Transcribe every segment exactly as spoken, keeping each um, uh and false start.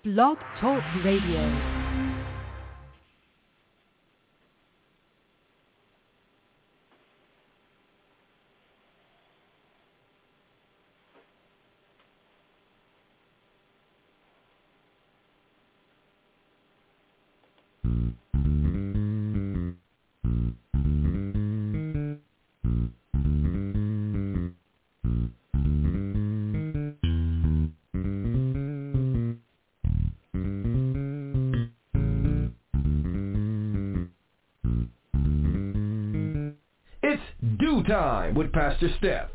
Blog Talk Radio. It's Dew Time with Pastor Steph.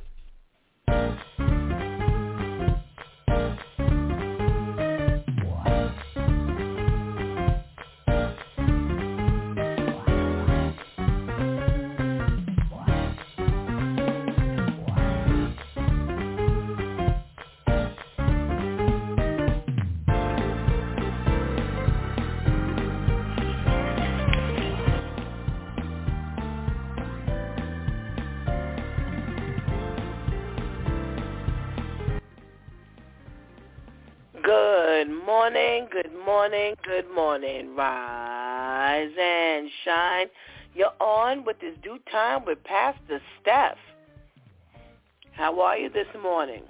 Good morning, good morning. Rise and shine. You're on with this Dew Time with Pastor Steph. How are you this morning?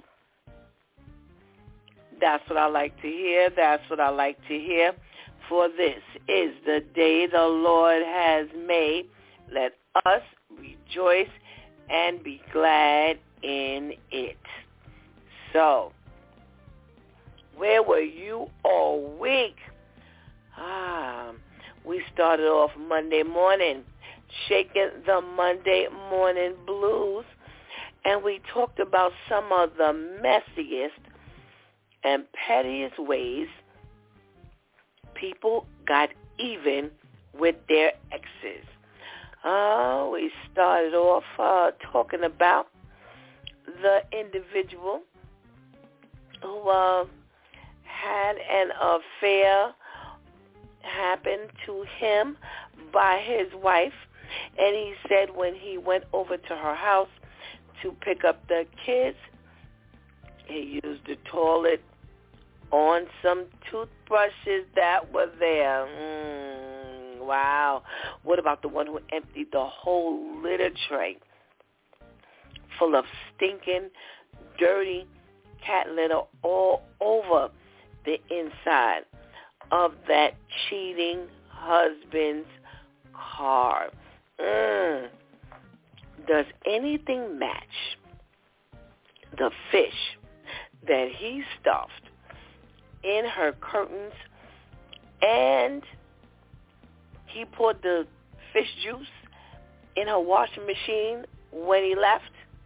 That's what I like to hear. That's what I like to hear. For this is the day the Lord has made. Let us rejoice and be glad in it. So, where were you all week? Ah, we started off Monday morning, shaking the Monday morning blues, and we talked about some of the messiest and pettiest ways people got even with their exes. Uh, we started off uh, talking about the individual who uh, had an affair happen to him by his wife, and he said when he went over to her house to pick up the kids, he used the toilet on some toothbrushes that were there. Mm, wow. What about the one who emptied the whole litter tray full of stinking, dirty cat litter all over the inside of that cheating husband's car? Mm. Does anything match the fish that he stuffed in her curtains and he poured the fish juice in her washing machine when he left?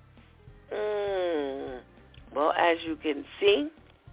Mm. Well, as you can see,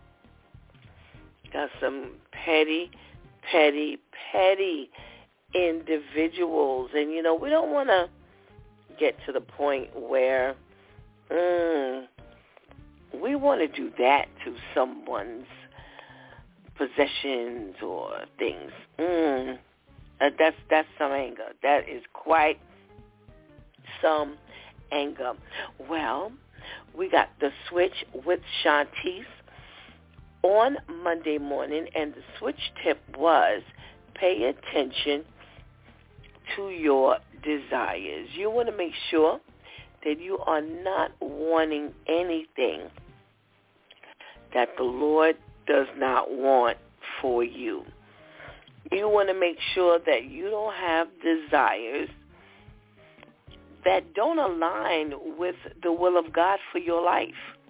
got some petty, petty, petty individuals. And, you know, we don't want to get to the point where mm, we want to do that to someone's possessions or things. Mm, that's, that's some anger. That is quite some anger. Well, we got the switch with Shantice on Monday morning, and the switch tip was pay attention to your desires. You want to make sure that you are not wanting anything that the Lord does not want for you. You want to make sure that you don't have desires that don't align with the will of God for your life.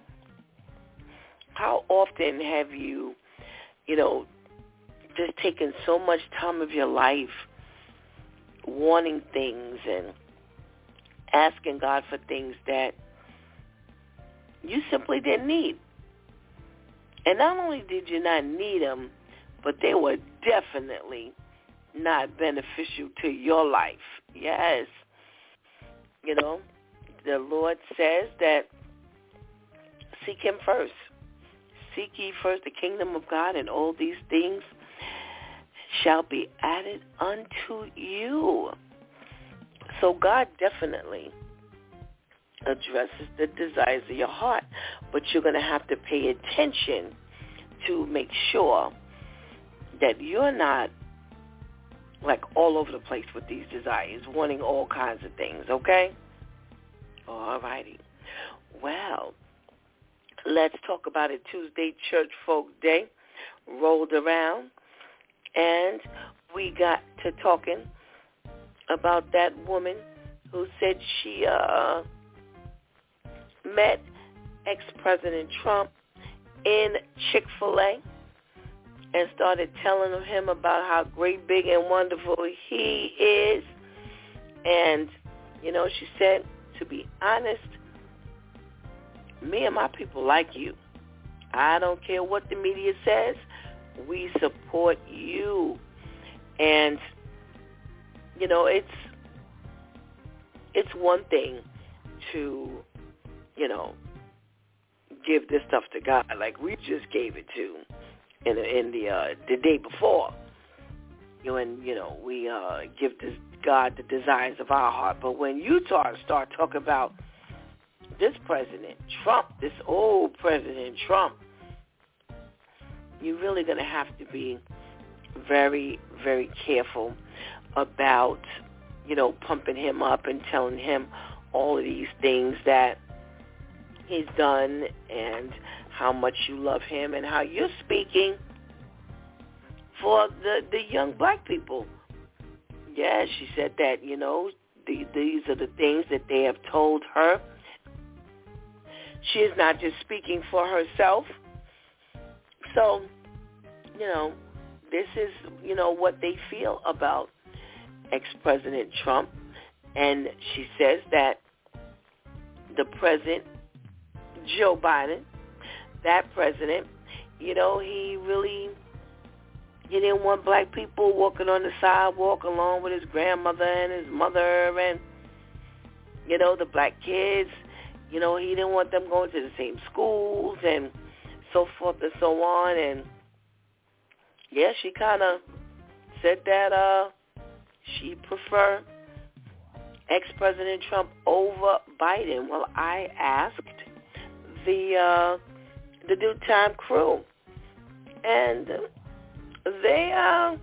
How often have you, you know, just taken so much time of your life wanting things and asking God for things that you simply didn't need? And not only did you not need them, but they were definitely not beneficial to your life. Yes. You know, the Lord says that seek him first. Seek ye first the kingdom of God, and all these things shall be added unto you. So God definitely addresses the desires of your heart, but you're going to have to pay attention to make sure that you're not like all over the place with these desires, wanting all kinds of things, okay? All righty. Well, let's talk about it. Tuesday Church Folk Day rolled around, and we got to talking about that woman who said she uh, met ex-President Trump in Chick-fil-A and started telling him about how great, big, and wonderful he is. And, you know, she said, to be honest, me and my people like you. I don't care what the media says. We support you. And, you know, it's it's one thing to, you know, give this stuff to God like we just gave it to in the, in the uh, the day before. You know, and you know we uh, give this God the desires of our heart. But when you start start talking about this President Trump, this old President Trump, you're really going to have to be very, very careful about, you know, pumping him up and telling him all of these things that he's done and how much you love him and how you're speaking for the, the young black people. Yeah, she said that, you know, the, these are the things that they have told her. She is not just speaking for herself. So, you know, this is, you know, what they feel about ex-President Trump. And she says that the president, Joe Biden, that president, you know, he really, he didn't want black people walking on the sidewalk along with his grandmother and his mother and, you know, the black kids. You know, he didn't want them going to the same schools and so forth and so on. And, yeah, she kind of said that uh, she preferred ex-President Trump over Biden. Well, I asked the uh, the Due Time crew, and they uh,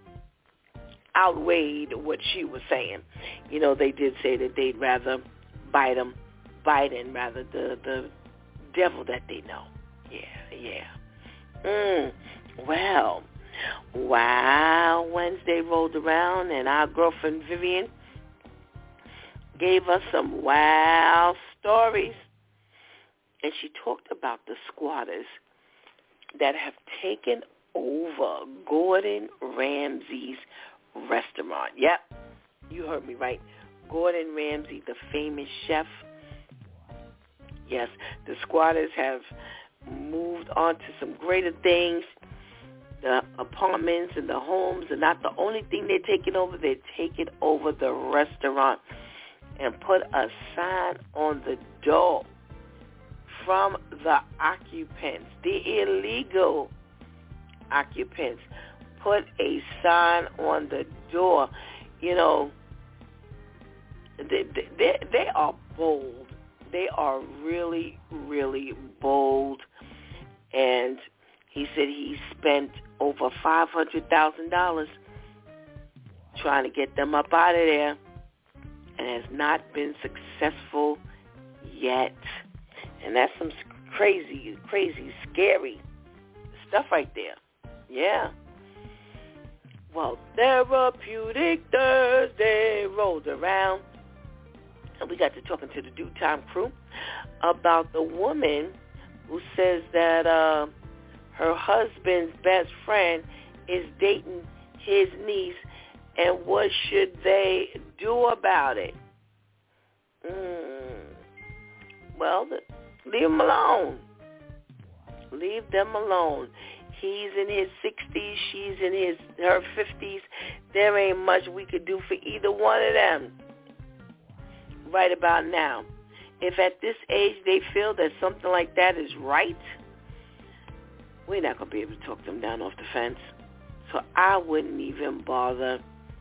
outweighed what she was saying. You know, they did say that they'd rather Biden, Biden rather the the devil that they know. Yeah, yeah. Mm, well, wow, Wednesday rolled around, and our girlfriend Vivian gave us some wow stories. And she talked about the squatters that have taken over Gordon Ramsay's restaurant. Yep, you heard me right. Gordon Ramsay, the famous chef. Yes, the squatters have moved on to some greater things. The apartments and the homes are not the only thing they're taking over. They're taking over the restaurant and put a sign on the door from the occupants, the illegal occupants. Put a sign on the door. You know, they, they, they are bold. They are really, really bold. And he said he spent over five hundred thousand dollars trying to get them up out of there and has not been successful yet. And that's some crazy, crazy, scary stuff right there. Yeah. Well, Therapeutic Thursday rolled around, and we got to talking to the Due Time crew about the woman who says that uh, her husband's best friend is dating his niece, and what should they do about it? Mm. Well, the, leave them alone. Leave them alone. He's in his sixties. She's in his her fifties. There ain't much we could do for either one of them right about now. If at this age they feel that something like that is right, we're not going to be able to talk them down off the fence. So I wouldn't even bother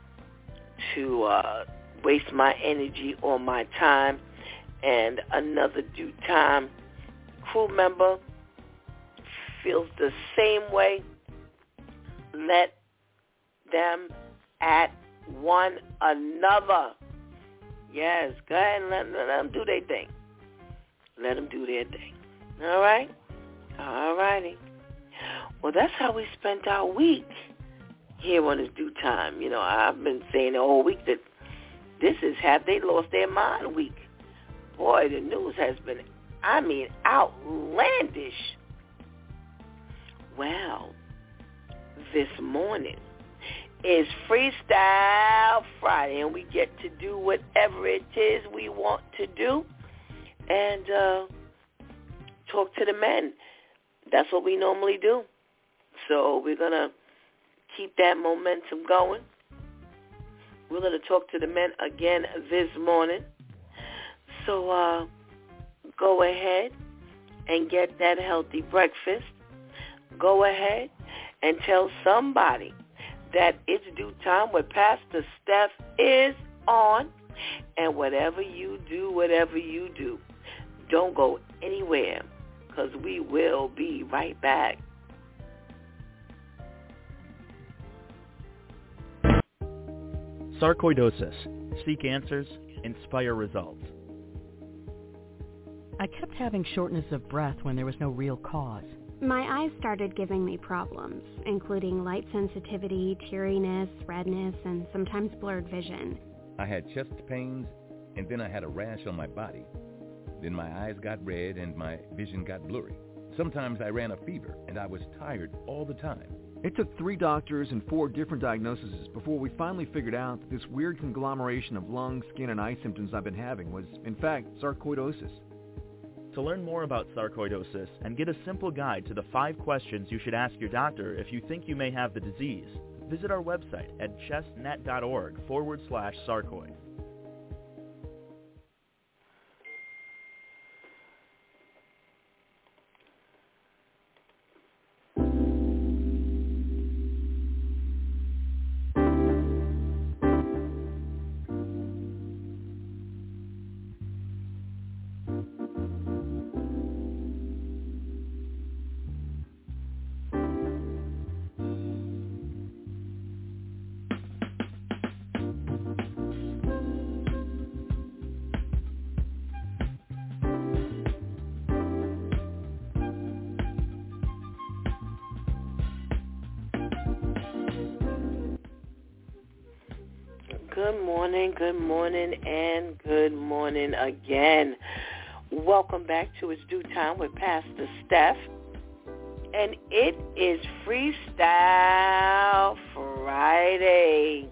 to uh, waste my energy or my time. And another Due Time crew member feels the same way. let them at one another. Yes, go ahead and let, let them do their thing. Let them do their thing. All right? All righty. Well, that's how we spent our week here on It's Due Time. You know, I've been saying the whole week that this is Have They Lost Their Mind week. Boy, the news has been, I mean, outlandish. Well, this morning is Freestyle Friday, and we get to do whatever it is we want to do and uh, talk to the men. That's what we normally do. So we're going to keep that momentum going. We're going to talk to the men again this morning. So uh, go ahead and get that healthy breakfast. Go ahead and tell somebody that It's Due Time with Pastor Steph is on. And whatever you do, whatever you do, don't go anywhere, because we will be right back. Sarcoidosis. Seek answers. Inspire results. I kept having shortness of breath when there was no real cause. My eyes started giving me problems, including light sensitivity, teariness, redness, and sometimes blurred vision. I had chest pains, and then I had a rash on my body. Then my eyes got red and my vision got blurry. Sometimes I ran a fever, and I was tired all the time. It took three doctors and four different diagnoses before we finally figured out that this weird conglomeration of lung, skin, and eye symptoms I've been having was, in fact, sarcoidosis. To learn more about sarcoidosis and get a simple guide to the five questions you should ask your doctor if you think you may have the disease, visit our website at chestnet.org forward slash sarcoid. Good morning, good morning, and good morning again. Welcome back to It's Due Time with Pastor Steph. And it is Freestyle Friday.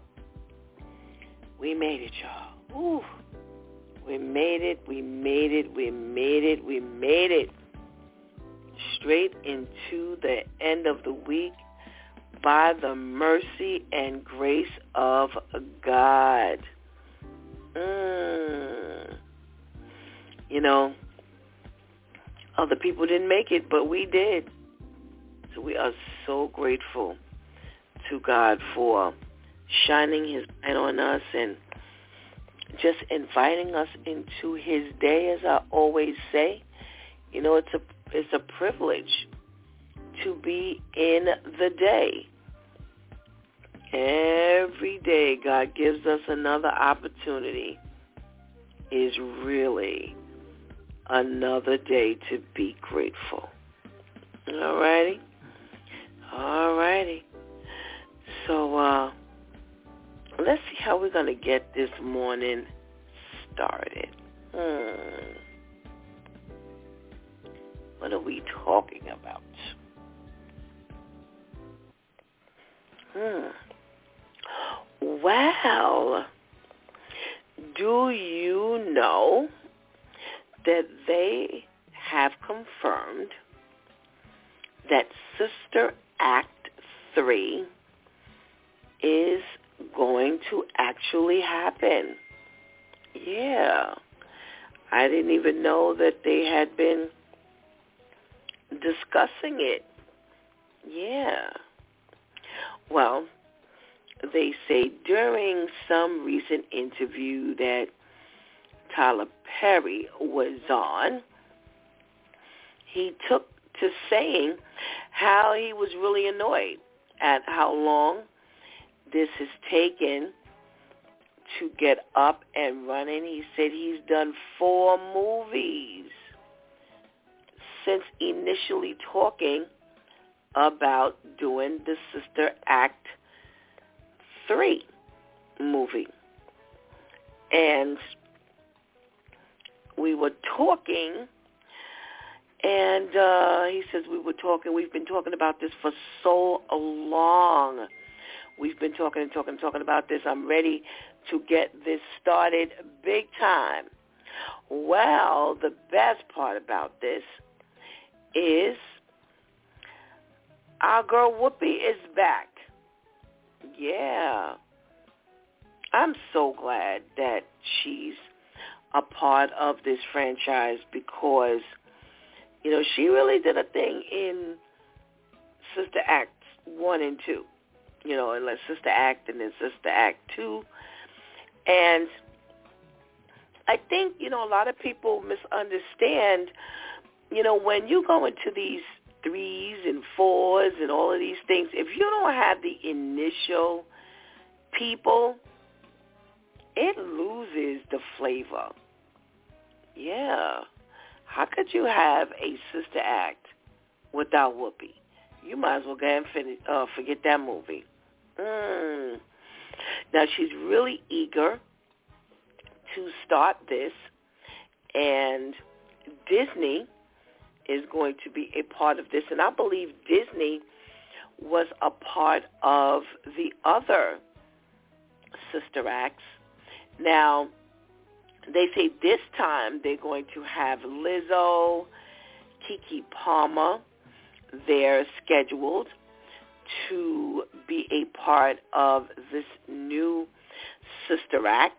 We made it, y'all. Ooh. We made it, we made it, we made it, we made it. Straight into the end of the week, by the mercy and grace of God. Mm. You know, other people didn't make it, but we did. So we are so grateful to God for shining his light on us and just inviting us into his day, as I always say. You know, it's a it's a privilege to be in the day. Every day God gives us another opportunity is really another day to be grateful. All righty? All righty. So uh, let's see how we're going to get this morning started. Hmm. What are we talking about? Hmm. Well, do you know that they have confirmed that Sister Act three is going to actually happen? Yeah. I didn't even know that they had been discussing it. Yeah. Well, they say during some recent interview that Tyler Perry was on, he took to saying how he was really annoyed at how long this has taken to get up and running. He said he's done four movies since initially talking about doing the Sister Act three movie. And we were talking, and uh, he says we were talking, we've been talking about this for so long. We've been talking and talking and talking about this. I'm ready to get this started big time. Well, the best part about this is our girl Whoopi is back. Yeah. I'm so glad that she's a part of this franchise because, you know, she really did a thing in Sister Act one and two. You know, and like Sister Act and then Sister Act two. And I think, you know, a lot of people misunderstand, you know, when you go into these threes and fours and all of these things, if you don't have the initial people, it loses the flavor. Yeah. How could you have a Sister Act without Whoopi? You might as well go ahead and finish, uh, forget that movie. Mm. Now, she's really eager to start this, and Disney is going to be a part of this. And I believe Disney was a part of the other Sister Acts. Now, they say this time they're going to have Lizzo, Keke Palmer. They're scheduled to be a part of this new Sister Act.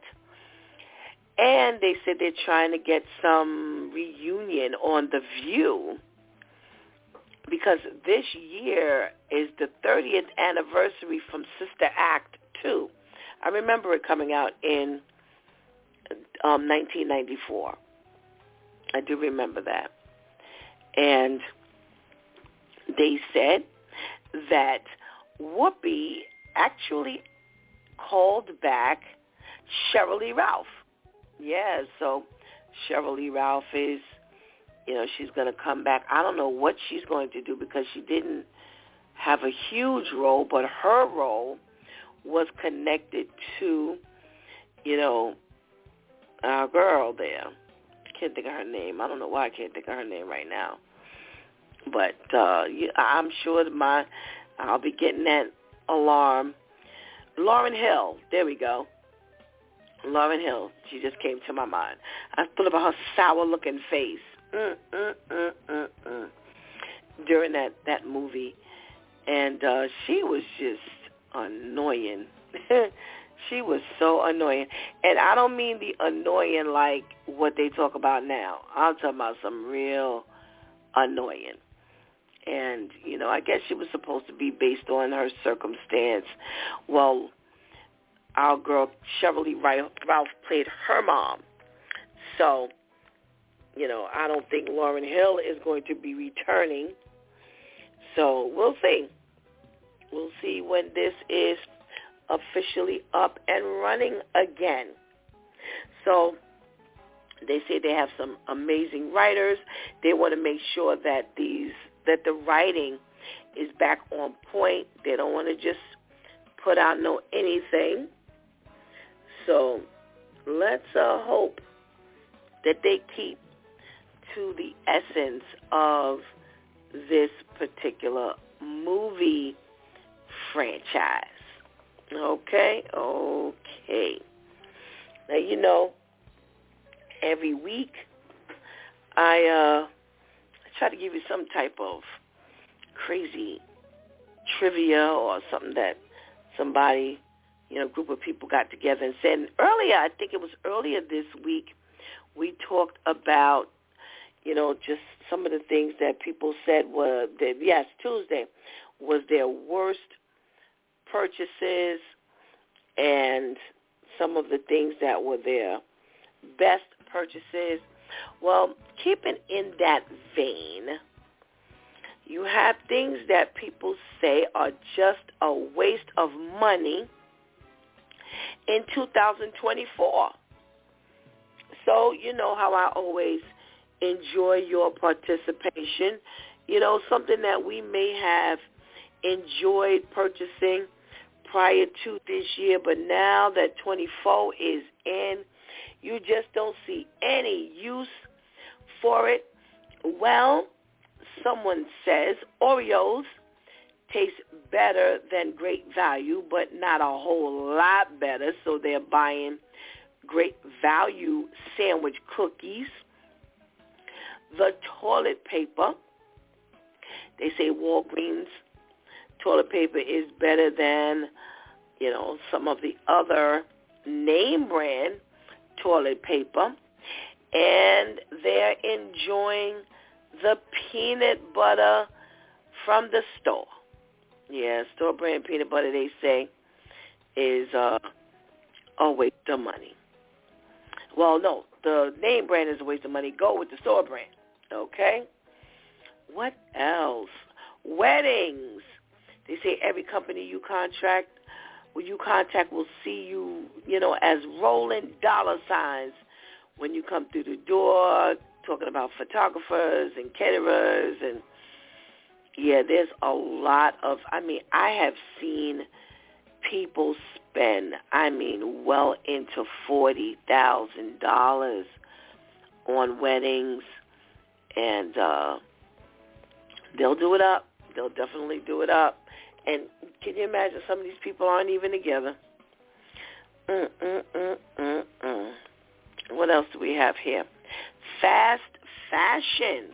And they said they're trying to get some reunion on The View because this year is the thirtieth anniversary from Sister Act two. I remember it coming out in um, nineteen ninety-four. I do remember that. And they said that Whoopi actually called back Sheryl Lee Ralph. Yeah, so Sheryl Lee Ralph is, you know, she's going to come back. I don't know what she's going to do because she didn't have a huge role, but her role was connected to, you know, our girl there. I can't think of her name. I don't know why I can't think of her name right now. But uh, I'm sure my I'll be getting that alarm. Lauryn Hill. There we go. Lauryn Hill. She just came to my mind. I thought about her sour-looking face mm, mm, mm, mm, mm. during that, that movie. And uh, she was just annoying. She was so annoying. And I don't mean the annoying like what they talk about now. I'm talking about some real annoying. And, you know, I guess she was supposed to be based on her circumstance. Well, our girl, Sheryl Lee Ralph, played her mom. So, you know, I don't think Lauryn Hill is going to be returning. So we'll see. We'll see when this is officially up and running again. So they say they have some amazing writers. They want to make sure that these that the writing is back on point. They don't want to just put out no anything. So let's uh, hope that they keep to the essence of this particular movie franchise. Okay? Okay. Now, you know, every week I uh, try to give you some type of crazy trivia or something that somebody, you know, group of people got together and said. And earlier, I think it was earlier this week, we talked about, you know, just some of the things that people said were, that, yes, Tuesday was their worst purchases and some of the things that were their best purchases. Well, keeping in that vein, You have things that people say are just a waste of money in two thousand twenty-four. So, you know how I always enjoy your participation. You know, something that we may have enjoyed purchasing prior to this year, but now that twenty-four is in, you just don't see any use for it. Well, someone says Oreos taste better than Great Value, but not a whole lot better, so they're buying Great Value sandwich cookies. The toilet paper, they say Walgreens toilet paper is better than, you know, some of the other name brand toilet paper, and they're enjoying the peanut butter from the store. Yeah, store brand peanut butter, they say, is uh, a waste of money. Well, no, the name brand is a waste of money. Go with the store brand, okay? What else? Weddings. They say every company you contract, well, you contact will see you, you know, as rolling dollar signs when you come through the door, talking about photographers and caterers. And, yeah, there's a lot of, I mean, I have seen people spend, I mean, well into forty thousand dollars on weddings, and uh, they'll do it up. They'll definitely do it up. And can you imagine some of these people aren't even together? Mm, mm, mm, mm, mm. What else do we have here? Fast fashion.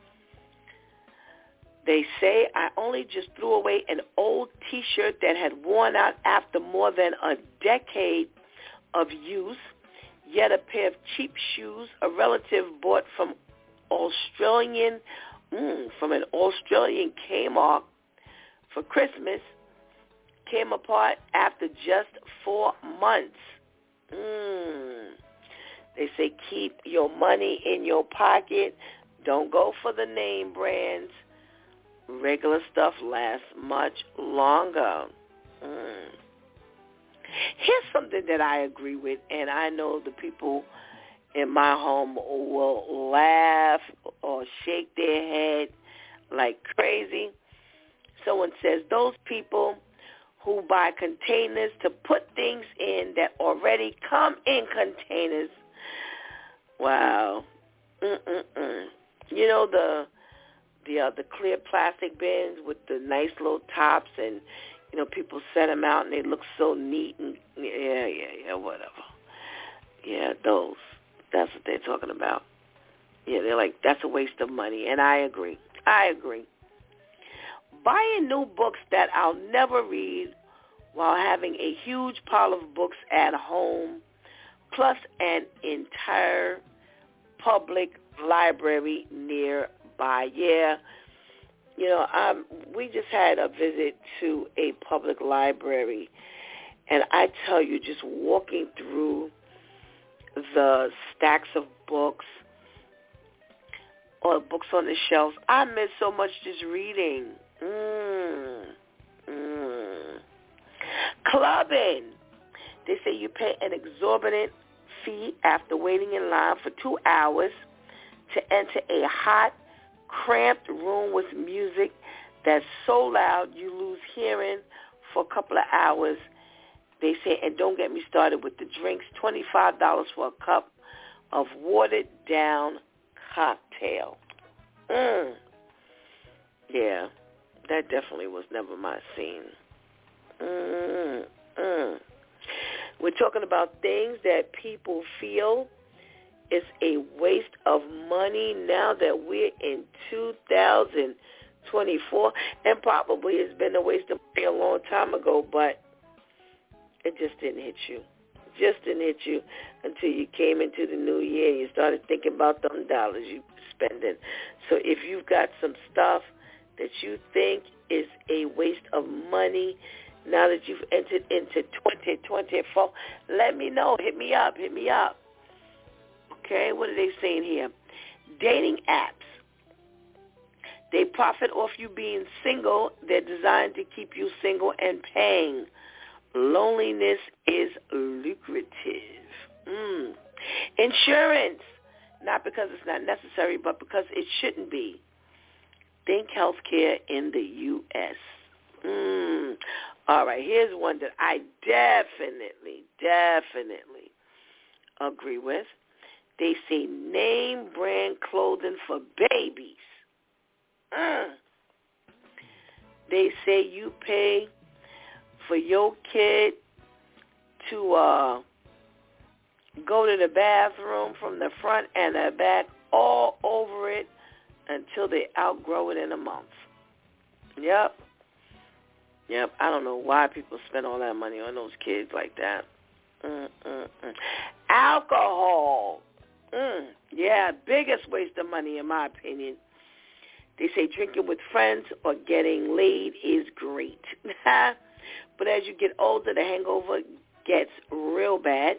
They say I only just threw away an old T-shirt that had worn out after more than a decade of use, yet a pair of cheap shoes a relative bought from Australian, mm, from an Australian Kmart for Christmas came apart after just four months. Mm. They say keep your money in your pocket. Don't go for the name brands. Regular stuff lasts much longer. Mm. Here's something that I agree with, and I know the people in my home will laugh or shake their head like crazy. Someone says those people who buy containers to put things in that already come in containers. Wow. Mm-mm-mm. You know, the the uh, the clear plastic bins with the nice little tops, and, you know, people set them out and they look so neat and, yeah, yeah, yeah, whatever. Yeah, those. That's what they're talking about. Yeah, they're like, that's a waste of money, and I agree. I agree. Buying new books that I'll never read while having a huge pile of books at home, plus an entire public library nearby. Yeah, you know, um, we just had a visit to a public library, and I tell you, just walking through the stacks of books or books on the shelves, I miss so much just reading. Mm. Mm. Clubbing. They say you pay an exorbitant fee after waiting in line for two hours to enter a hot, cramped room with music that's so loud you lose hearing for a couple of hours. They say, and don't get me started with the drinks, twenty-five dollars for a cup of watered-down cocktail. Mm. Yeah, that definitely was never my scene. Mm, mm. We're talking about things that people feel is a waste of money now that we're in two thousand twenty-four, and probably it's been a waste of money a long time ago, but it just didn't hit you. Just didn't hit you until you came into the new year and you started thinking about them dollars you spending. So if you've got some stuff that you think is a waste of money now that you've entered into twenty twenty-four, let me know. Hit me up. Hit me up. Okay, what are they saying here? Dating apps. They profit off you being single. They're designed to keep you single and paying. Loneliness is lucrative. Mm. Insurance, not because it's not necessary, but because it shouldn't be. Think healthcare in the U S Mm. All right, here's one that I definitely, definitely agree with. They say name brand clothing for babies. Mm. They say you pay for your kid to uh, go to the bathroom from the front and the back all over it until they outgrow it in a month. Yep. Yep. I don't know why people spend all that money on those kids like that. Mm-mm-mm. Alcohol. Mm. Yeah, biggest waste of money in my opinion. They say drinking with friends or getting laid is great. But as you get older, the hangover gets real bad.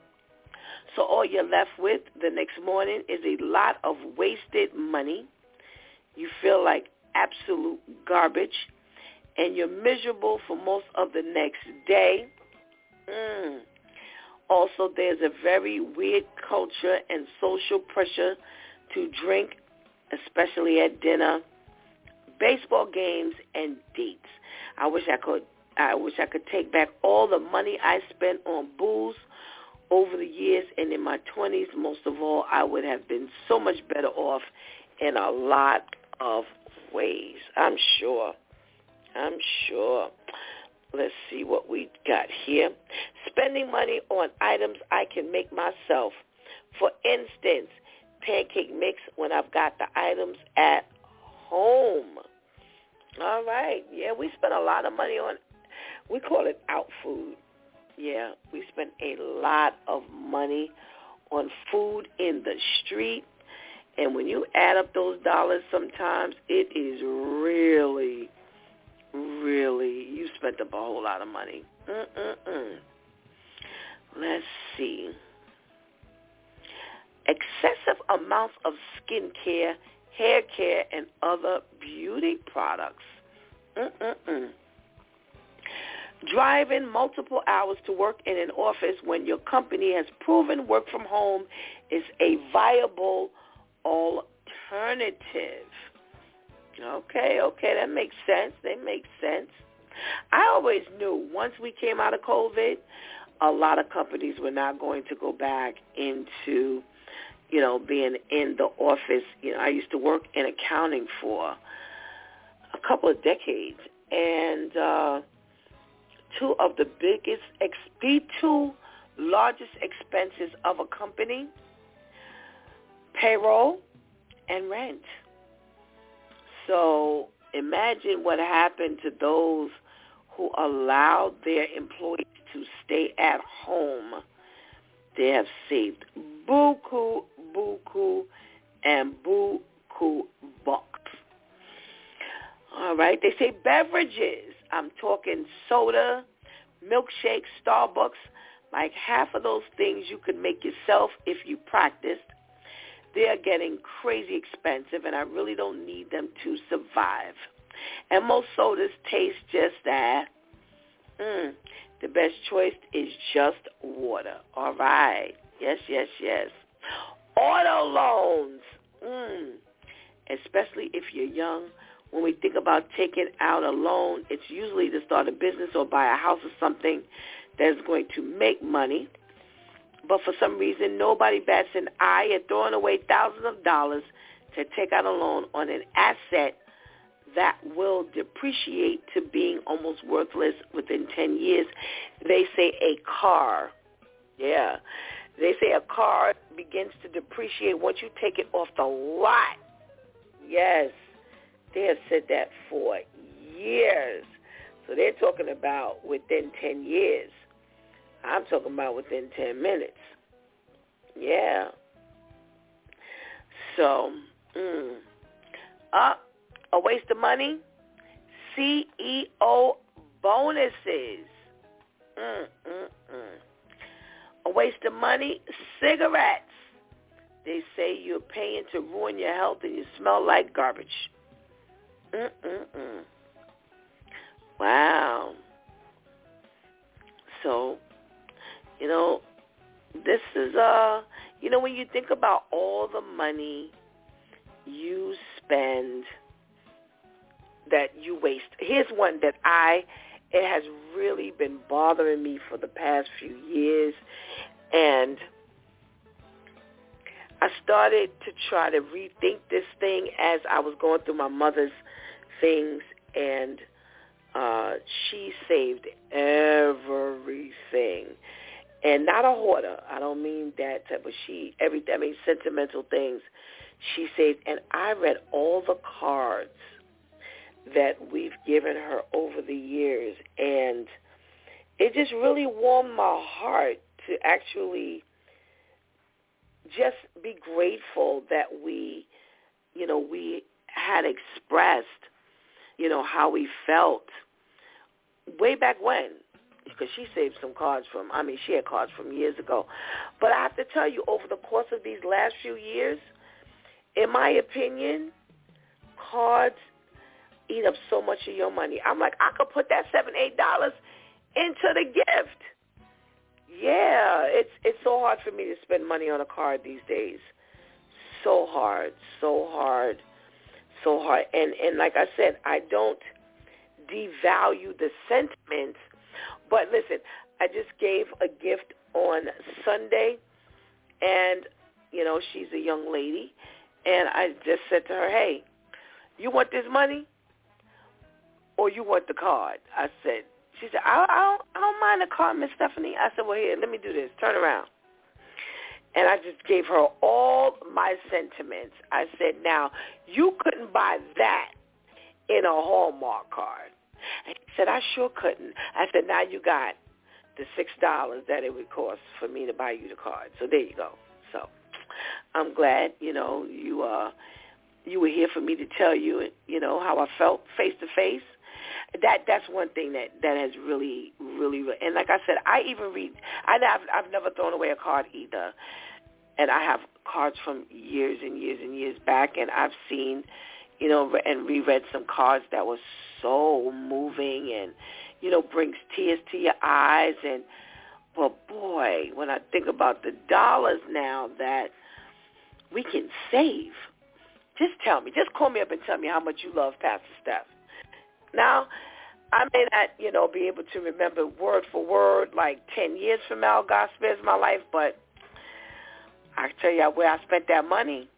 So all you're left with the next morning is a lot of wasted money. You feel like absolute garbage, and you're miserable for most of the next day. Mm. Also, there's a very weird culture and social pressure to drink, especially at dinner, baseball games, and dates. I wish I could. I wish I could take back all the money I spent on booze over the years, and in my twenties, most of all, I would have been so much better off in a lot of ways. I'm sure. I'm sure. Let's see what we got here. Spending money on items I can make myself. For instance, pancake mix when I've got the items at home. All right. Yeah, we spend a lot of money on, we call it out food. Yeah, we spend a lot of money on food in the street. And when you add up those dollars sometimes, it is really, really, you spent up a whole lot of money. Mm-mm-mm. Let's see. Excessive amounts of skincare, hair care, and other beauty products. Mm-mm-mm. Driving multiple hours to work in an office when your company has proven work from home is a viable alternative. Okay, okay, that makes sense. That makes sense. I always knew once we came out of COVID, a lot of companies were not going to go back into, you know, being in the office. You know, I used to work in accounting for a couple of decades, and uh, two of the biggest, the two largest expenses of a company, payroll and rent. So imagine what happened to those who allowed their employees to stay at home. They have saved buku, buku, and buku bucks. All right. They say beverages. I'm talking soda, milkshakes, Starbucks. Like half of those things you could make yourself if you practiced. They're getting crazy expensive, and I really don't need them to survive. And most sodas taste just that. Mm, the best choice is just water. All right. Yes, yes, yes. Auto loans. Mm, especially if you're young. When we think about taking out a loan, it's usually to start a business or buy a house or something that's going to make money. But for some reason, nobody bats an eye at throwing away thousands of dollars to take out a loan on an asset that will depreciate to being almost worthless within ten years. They say a car. Yeah. They say a car begins to depreciate once you take it off the lot. Yes. They have said that for years. So they're talking about within ten years. I'm talking about within ten minutes. Yeah. So, mm. uh, a waste of money, C E O bonuses. Mm, mm, mm. A waste of money, cigarettes. They say you're paying to ruin your health and you smell like garbage. Mm-mm-mm. Wow. So, you know, this is, uh, you know, when you think about all the money you spend that you waste. Here's one that I, it has really been bothering me for the past few years. And I started to try to rethink this thing as I was going through my mother's things, and uh, she saved everything. And not a hoarder. I don't mean that, but she, every, I mean, sentimental things she saved. And I read all the cards that we've given her over the years, and it just really warmed my heart to actually just be grateful that we, you know, we had expressed, you know, how we felt way back when, because she saved some cards from, I mean, she had cards from years ago. But I have to tell you, over the course of these last few years, in my opinion, cards eat up so much of your money. I'm like, I could put that seven, eight dollars into the gift. Yeah, it's it's so hard for me to spend money on a card these days. So hard, so hard, so hard. And and like I said, I don't devalue the sentiment. But listen, I just gave a gift on Sunday, and you know she's a young lady, and I just said to her, "Hey, you want this money, or you want the card?" I said. She said, I, I, don't, I don't mind the card, Miss Stephanie. I said, well, here, let me do this. Turn around. And I just gave her all my sentiments. I said, now, you couldn't buy that in a Hallmark card. And she said, I sure couldn't. I said, now you got the six dollars that it would cost for me to buy you the card. So there you go. So I'm glad, you know, you uh, you were here for me to tell you, you know, how I felt face to face. That that's one thing that, that has really, really, and like I said, I even read, I, I've, I've never thrown away a card either, and I have cards from years and years and years back, and I've seen, you know, and reread some cards that were so moving and, you know, brings tears to your eyes, and, well, boy, when I think about the dollars now that we can save, just tell me, just call me up and tell me how much you love Pastor Steph. Now, I may not, you know, be able to remember word for word like ten years from now, God spares my life, but I can tell you where I spent that money.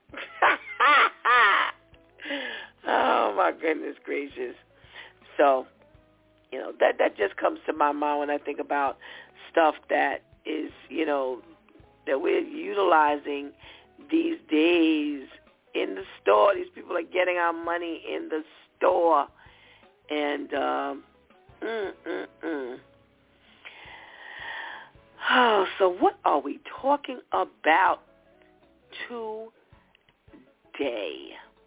Oh, my goodness gracious. So, you know, that, that just comes to my mind when I think about stuff that is, you know, that we're utilizing these days in the store. These people are getting our money in the store. And, um, mm, mm, mm. Oh, so what are we talking about today?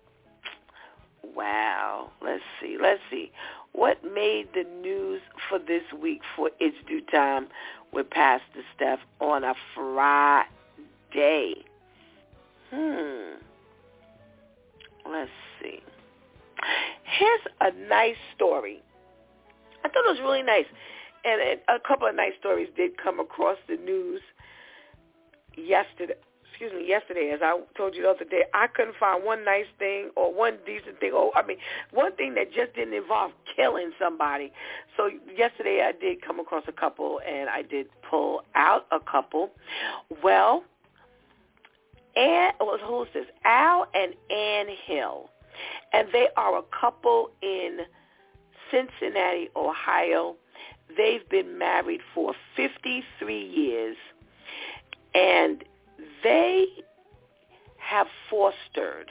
Wow. Let's see. Let's see. What made the news for this week for It's Due Time with Pastor Steph on a Friday? Hmm. Let's see. Here's a nice story. I thought it was really nice. And a couple of nice stories did come across the news yesterday. Excuse me, yesterday, as I told you the other day, I couldn't find one nice thing or one decent thing. Or, I mean, one thing that just didn't involve killing somebody. So yesterday I did come across a couple, and I did pull out a couple. Well, and, who is this? Al and Ann Hill. And they are a couple in Cincinnati, Ohio. They've been married for fifty-three years, and they have fostered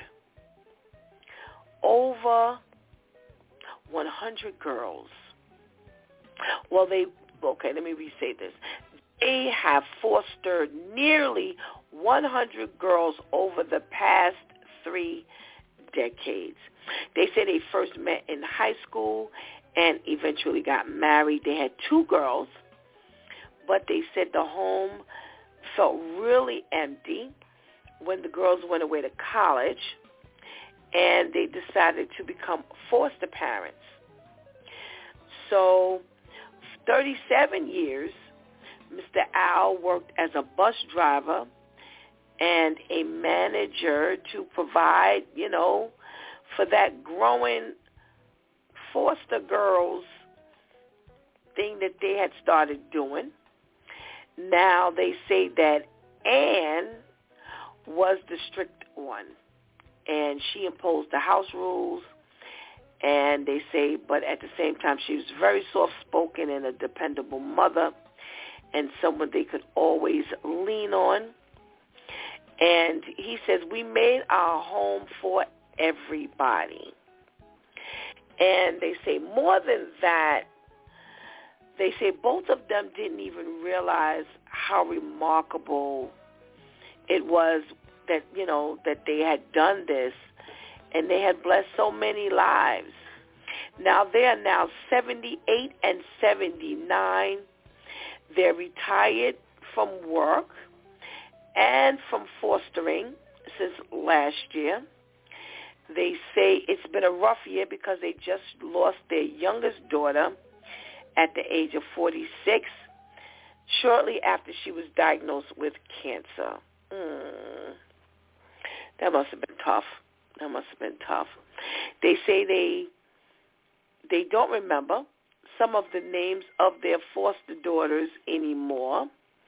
over one hundred girls. Well, they, okay, let me re-say this. They have fostered nearly one hundred girls over the past three decades. They said they first met in high school and eventually got married. They had two girls, but they said the home felt really empty when the girls went away to college. and they decided to become foster parents. So, thirty-seven years, Mister Al worked as a bus driver and a manager to provide, you know, for that growing foster girls thing that they had started doing. Now they say that Anne was the strict one, and she imposed the house rules, and they say, but at the same time, she was very soft-spoken and a dependable mother and someone they could always lean on. And he says, we made our home for everybody. And they say more than that, they say both of them didn't even realize how remarkable it was that, you know, that they had done this, and they had blessed so many lives. Now they are now seventy-eight and seventy-nine. They're retired from work and from fostering since last year. They say it's been a rough year because they just lost their youngest daughter at the age of forty-six, shortly after she was diagnosed with cancer. Mm. That must have been tough. That must have been tough. They say they they don't remember some of the names of their foster daughters anymore,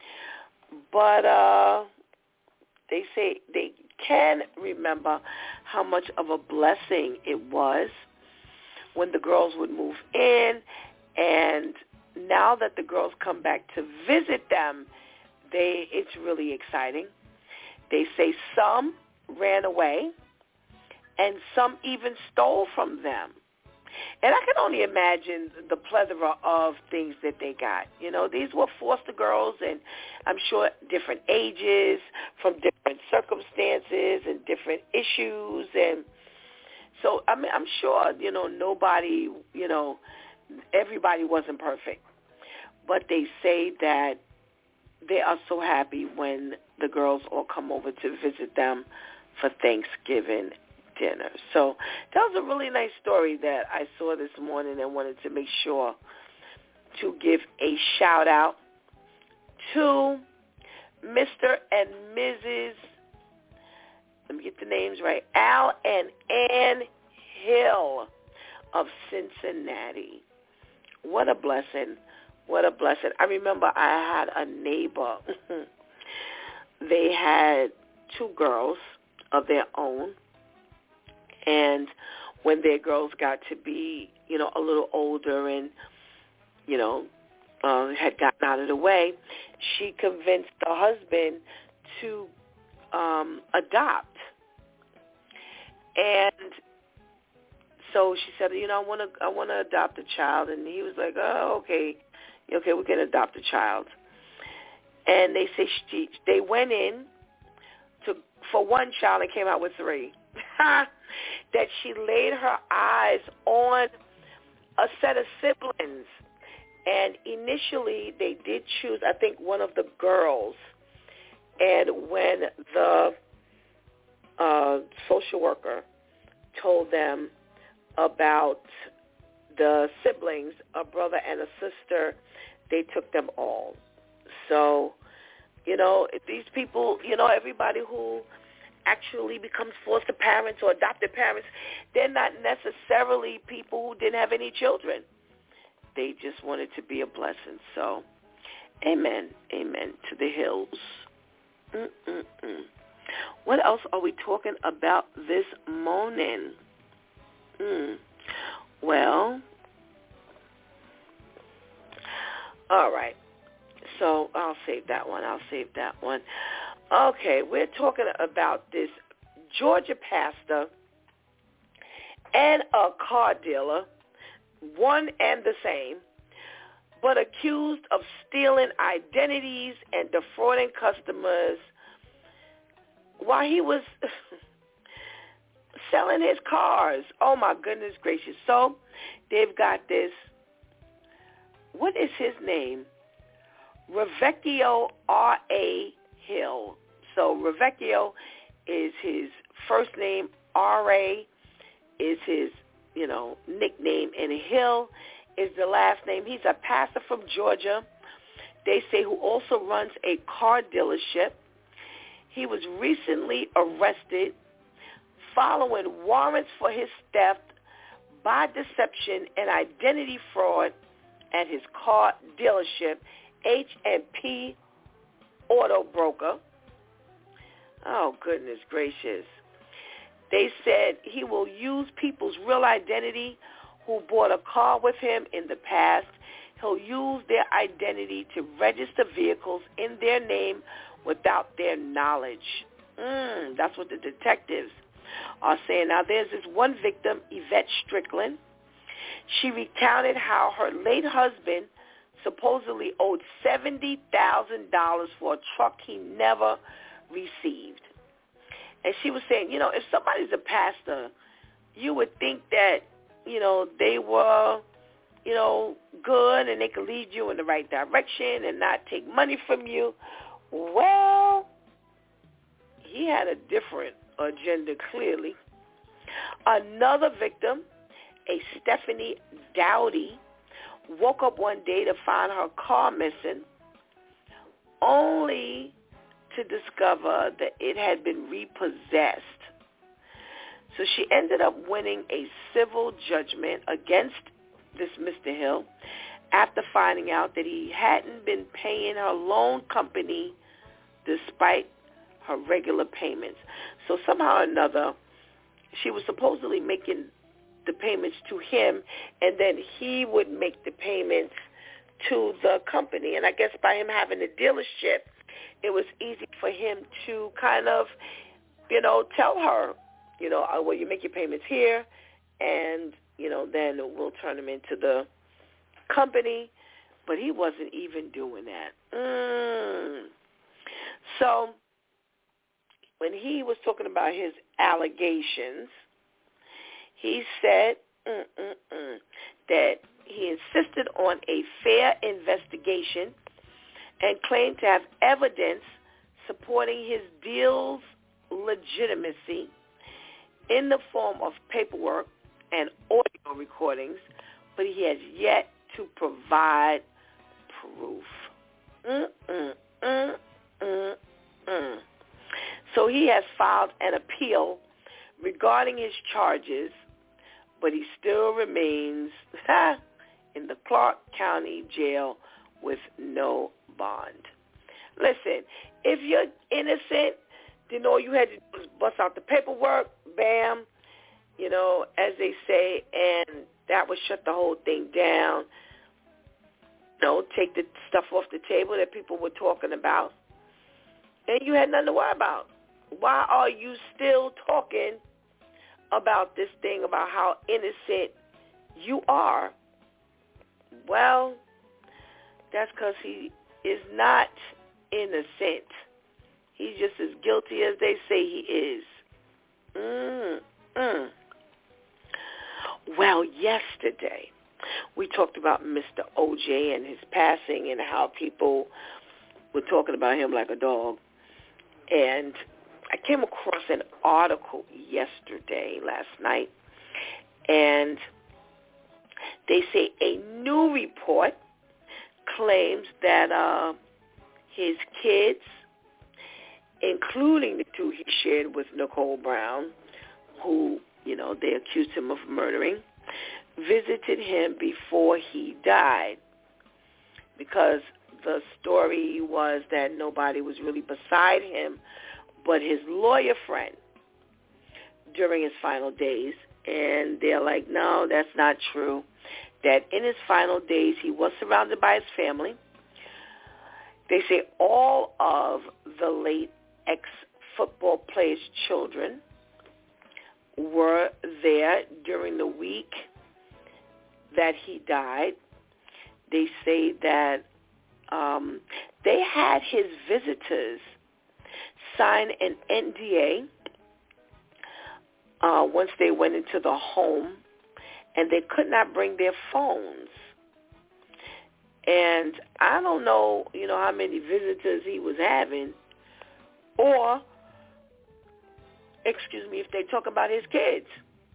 but uh, they say they can remember how much of a blessing it was when the girls would move in, and now that the girls come back to visit them, they it's really exciting. They say some ran away, and some even stole from them. And I can only imagine the plethora of things that they got. You know, these were foster girls, and I'm sure different ages, from different circumstances and different issues. And so, I mean, I'm sure, you know, nobody, you know, everybody wasn't perfect. But they say that they are so happy when the girls all come over to visit them for Thanksgiving dinner. So that was a really nice story that I saw this morning and wanted to make sure to give a shout out to Mister and Missus let me get the names right, Al and Ann Hill of Cincinnati. What a blessing. What a blessing. I remember I had a neighbor. They had two girls of their own. And when their girls got to be, you know, a little older and, you know, uh, had gotten out of the way, she convinced the husband to um, adopt. And so she said, you know, I want to, I want to adopt a child. And he was like, oh, okay, okay, we can adopt a child. And they say she, they went in to for one child and came out with three. That she laid her eyes on a set of siblings. And initially they did choose, I think, one of the girls. And when the uh, social worker told them about the siblings, a brother and a sister, they took them all. So, you know, these people, you know, everybody who actually becomes foster parents or adopted parents, they're not necessarily people who didn't have any children. They just wanted to be a blessing. So, amen, amen to the Hills. Mm-mm-mm. What else are we talking about this morning? Mm. Well, all right. So I'll save that one. I'll save that one. Okay, we're talking about this Georgia pastor and a car dealer, one and the same, but accused of stealing identities and defrauding customers while he was selling his cars. Oh, my goodness gracious. So they've got this, what is his name? Revecchio R A Hill. So Revecchio is his first name, R A is his, you know, nickname, and Hill is the last name. He's a pastor from Georgia, they say, who also runs a car dealership. He was recently arrested following warrants for his theft by deception and identity fraud at his car dealership, H and P Auto Broker. Oh, goodness gracious. They said he will use people's real identity who bought a car with him in the past. He'll use their identity to register vehicles in their name without their knowledge. Mm, that's what the detectives are saying. Now, there's this one victim, Yvette Strickland. She recounted how her late husband supposedly owed seventy thousand dollars for a truck he never received. And she was saying, you know, if somebody's a pastor, you would think that, you know, they were, you know, good and they could lead you in the right direction and not take money from you. Well, he had a different agenda, clearly. Another victim, a Stephanie Dowdy, woke up one day to find her car missing, only to discover that it had been repossessed. So she ended up winning a civil judgment against this Mister Hill after finding out that he hadn't been paying her loan company despite her regular payments. So somehow or another, she was supposedly making the payments to him, and then he would make the payments to the company. And I guess by him having a dealership, it was easy for him to kind of, you know, tell her, you know, oh, well, you make your payments here, and, you know, then we'll turn them into the company. But he wasn't even doing that. Mm. So when he was talking about his allegations, he said mm-mm-mm, that he insisted on a fair investigation and claimed to have evidence supporting his deal's legitimacy in the form of paperwork and audio recordings, but he has yet to provide proof. Mm-mm-mm-mm-mm. So he has filed an appeal regarding his charges, but he still remains in the Clark County Jail with no bond. Listen, if you're innocent, then all you had to do was bust out the paperwork, bam, you know, as they say, and that would shut the whole thing down. You know, take the stuff off the table that people were talking about, and you had nothing to worry about. Why are you still talking about this thing, about how innocent you are? Well, that's because he is not innocent. He's just as guilty as they say he is. Mm-mm. Well, yesterday we talked about Mister O J and his passing and how people were talking about him like a dog. And I came across an article yesterday, last night, and they say a new report claims that uh, his kids, including the two he shared with Nicole Brown, who, you know, they accused him of murdering, visited him before he died, because the story was that nobody was really beside him but his lawyer friend during his final days. And they're like, no, that's not true. That in his final days, he was surrounded by his family. They say all of the late ex-football player's children were there during the week that he died. They say that um, they had his visitors sign an N D A uh, once they went into the home, and they could not bring their phones. And I don't know, you know, how many visitors he was having, or, excuse me, if they talk about his kids.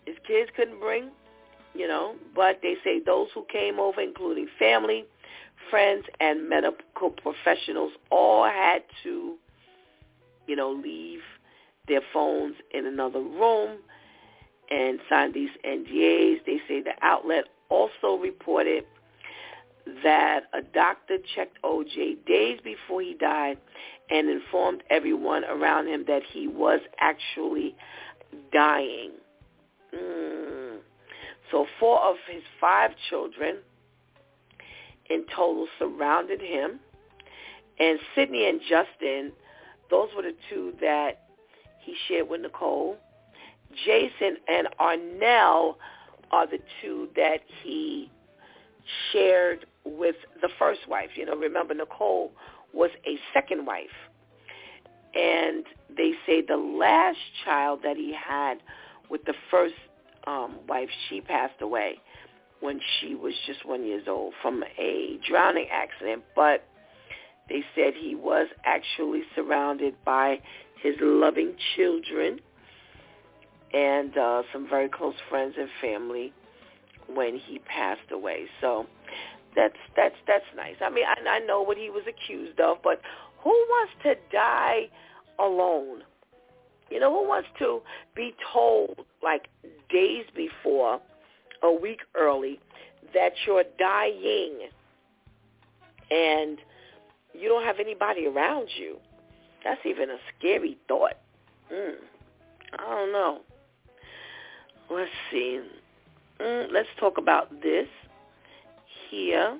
his kids couldn't bring, you know, but they say those who came over, including family, friends, and medical professionals, all had to, you know, leave their phones in another room and sign these N D As. They say the outlet also reported that a doctor checked O J days before he died and informed everyone around him that he was actually dying. Mm. So four of his five children in total surrounded him. And Sydney and Justin, those were the two that he shared with Nicole. Jason and Arnell are the two that he shared with the first wife. You know, remember, Nicole was a second wife. And they say the last child that he had with the first um, wife, she passed away when she was just one year old from a drowning accident. But they said he was actually surrounded by his loving children and uh, some very close friends and family when he passed away. So that's that's that's nice. I mean, I, I know what he was accused of, but who wants to die alone? You know, who wants to be told, like, days before, a week early, that you're dying and you don't have anybody around you? That's even a scary thought. Mm, I don't know. Let's see. Mm, let's talk about this here.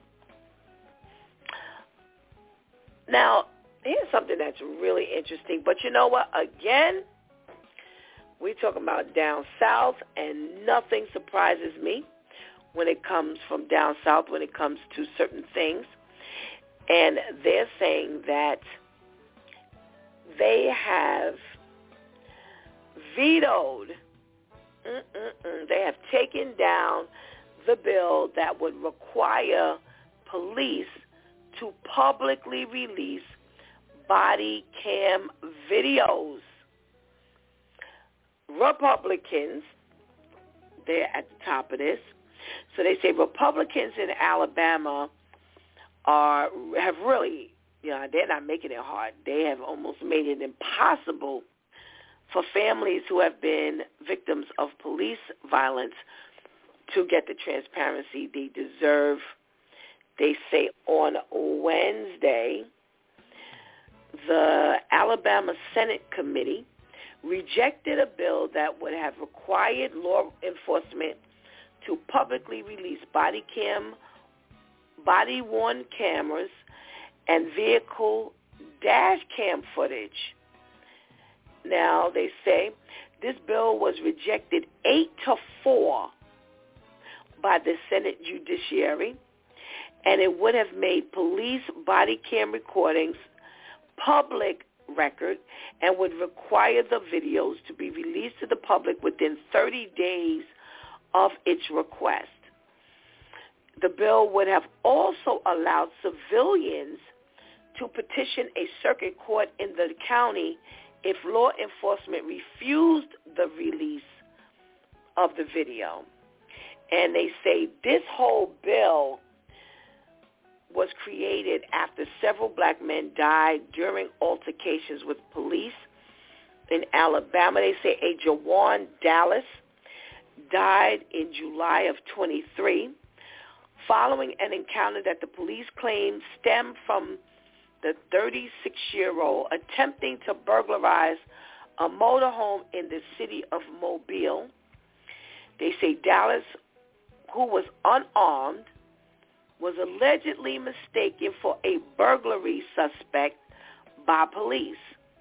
Now, here's something that's really interesting. But you know what? Again, we're talking about down south, and nothing surprises me when it comes from down south, when it comes to certain things. And they're saying that they have vetoed, mm-mm-mm, they have taken down the bill that would require police to publicly release body cam videos. Republicans, they're at the top of this. So they say Republicans in Alabama are have really, you know, they're not making it hard. They have almost made it impossible for families who have been victims of police violence to get the transparency they deserve. They say on Wednesday, the Alabama Senate Committee rejected a bill that would have required law enforcement to publicly release body cam, body-worn cameras, and vehicle dash cam footage. Now, they say this bill was rejected eight to four by the Senate Judiciary, and it would have made police body cam recordings public record and would require the videos to be released to the public within thirty days of its request. The bill would have also allowed civilians to petition a circuit court in the county if law enforcement refused the release of the video. And they say this whole bill was created after several black men died during altercations with police in Alabama. They say a Jawan Dallas died in July of twenty-three following an encounter that the police claimed stemmed from the thirty-six-year-old attempting to burglarize a motorhome in the city of Mobile. They say Dallas, who was unarmed, was allegedly mistaken for a burglary suspect by police.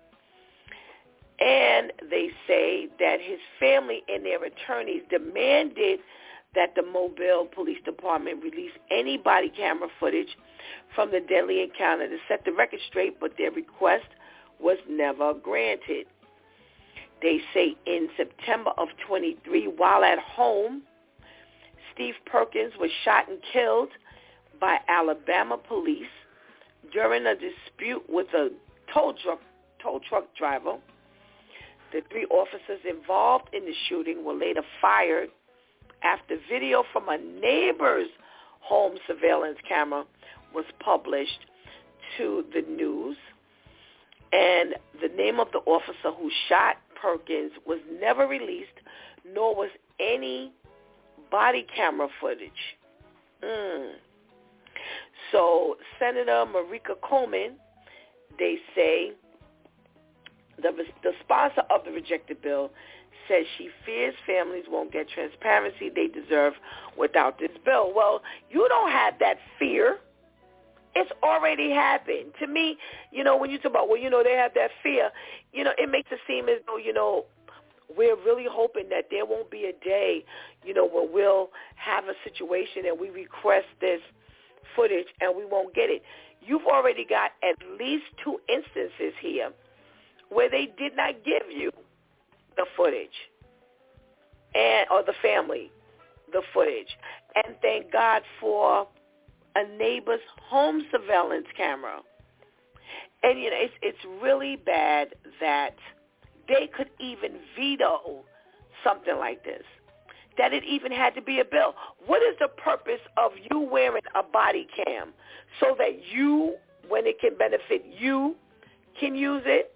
And they say that his family and their attorneys demanded that the Mobile Police Department release any body camera footage from the deadly encounter to set the record straight, but their request was never granted. They say in September of twenty-three, while at home, Steve Perkins was shot and killed by Alabama police during a dispute with a tow truck, tow truck driver. The three officers involved in the shooting were later fired after video from a neighbor's home surveillance camera was published to the news. And the name of the officer who shot Perkins was never released, nor was any body camera footage. Mm. So Senator Marika Coleman, they say, the, the sponsor of the rejected bill, says she fears families won't get transparency they deserve without this bill. Well, you don't have that fear. It's already happened. To me, you know, when you talk about, well, you know, they have that fear, you know, it makes it seem as though, you know, we're really hoping that there won't be a day, you know, where we'll have a situation and we request this footage and we won't get it. You've already got at least two instances here where they did not give you the footage and or the family the footage. And thank God for a neighbor's home surveillance camera. And, you know, it's, it's really bad that they could even veto something like this, that it even had to be a bill. What is the purpose of you wearing a body cam? So that you, when it can benefit you, can use it?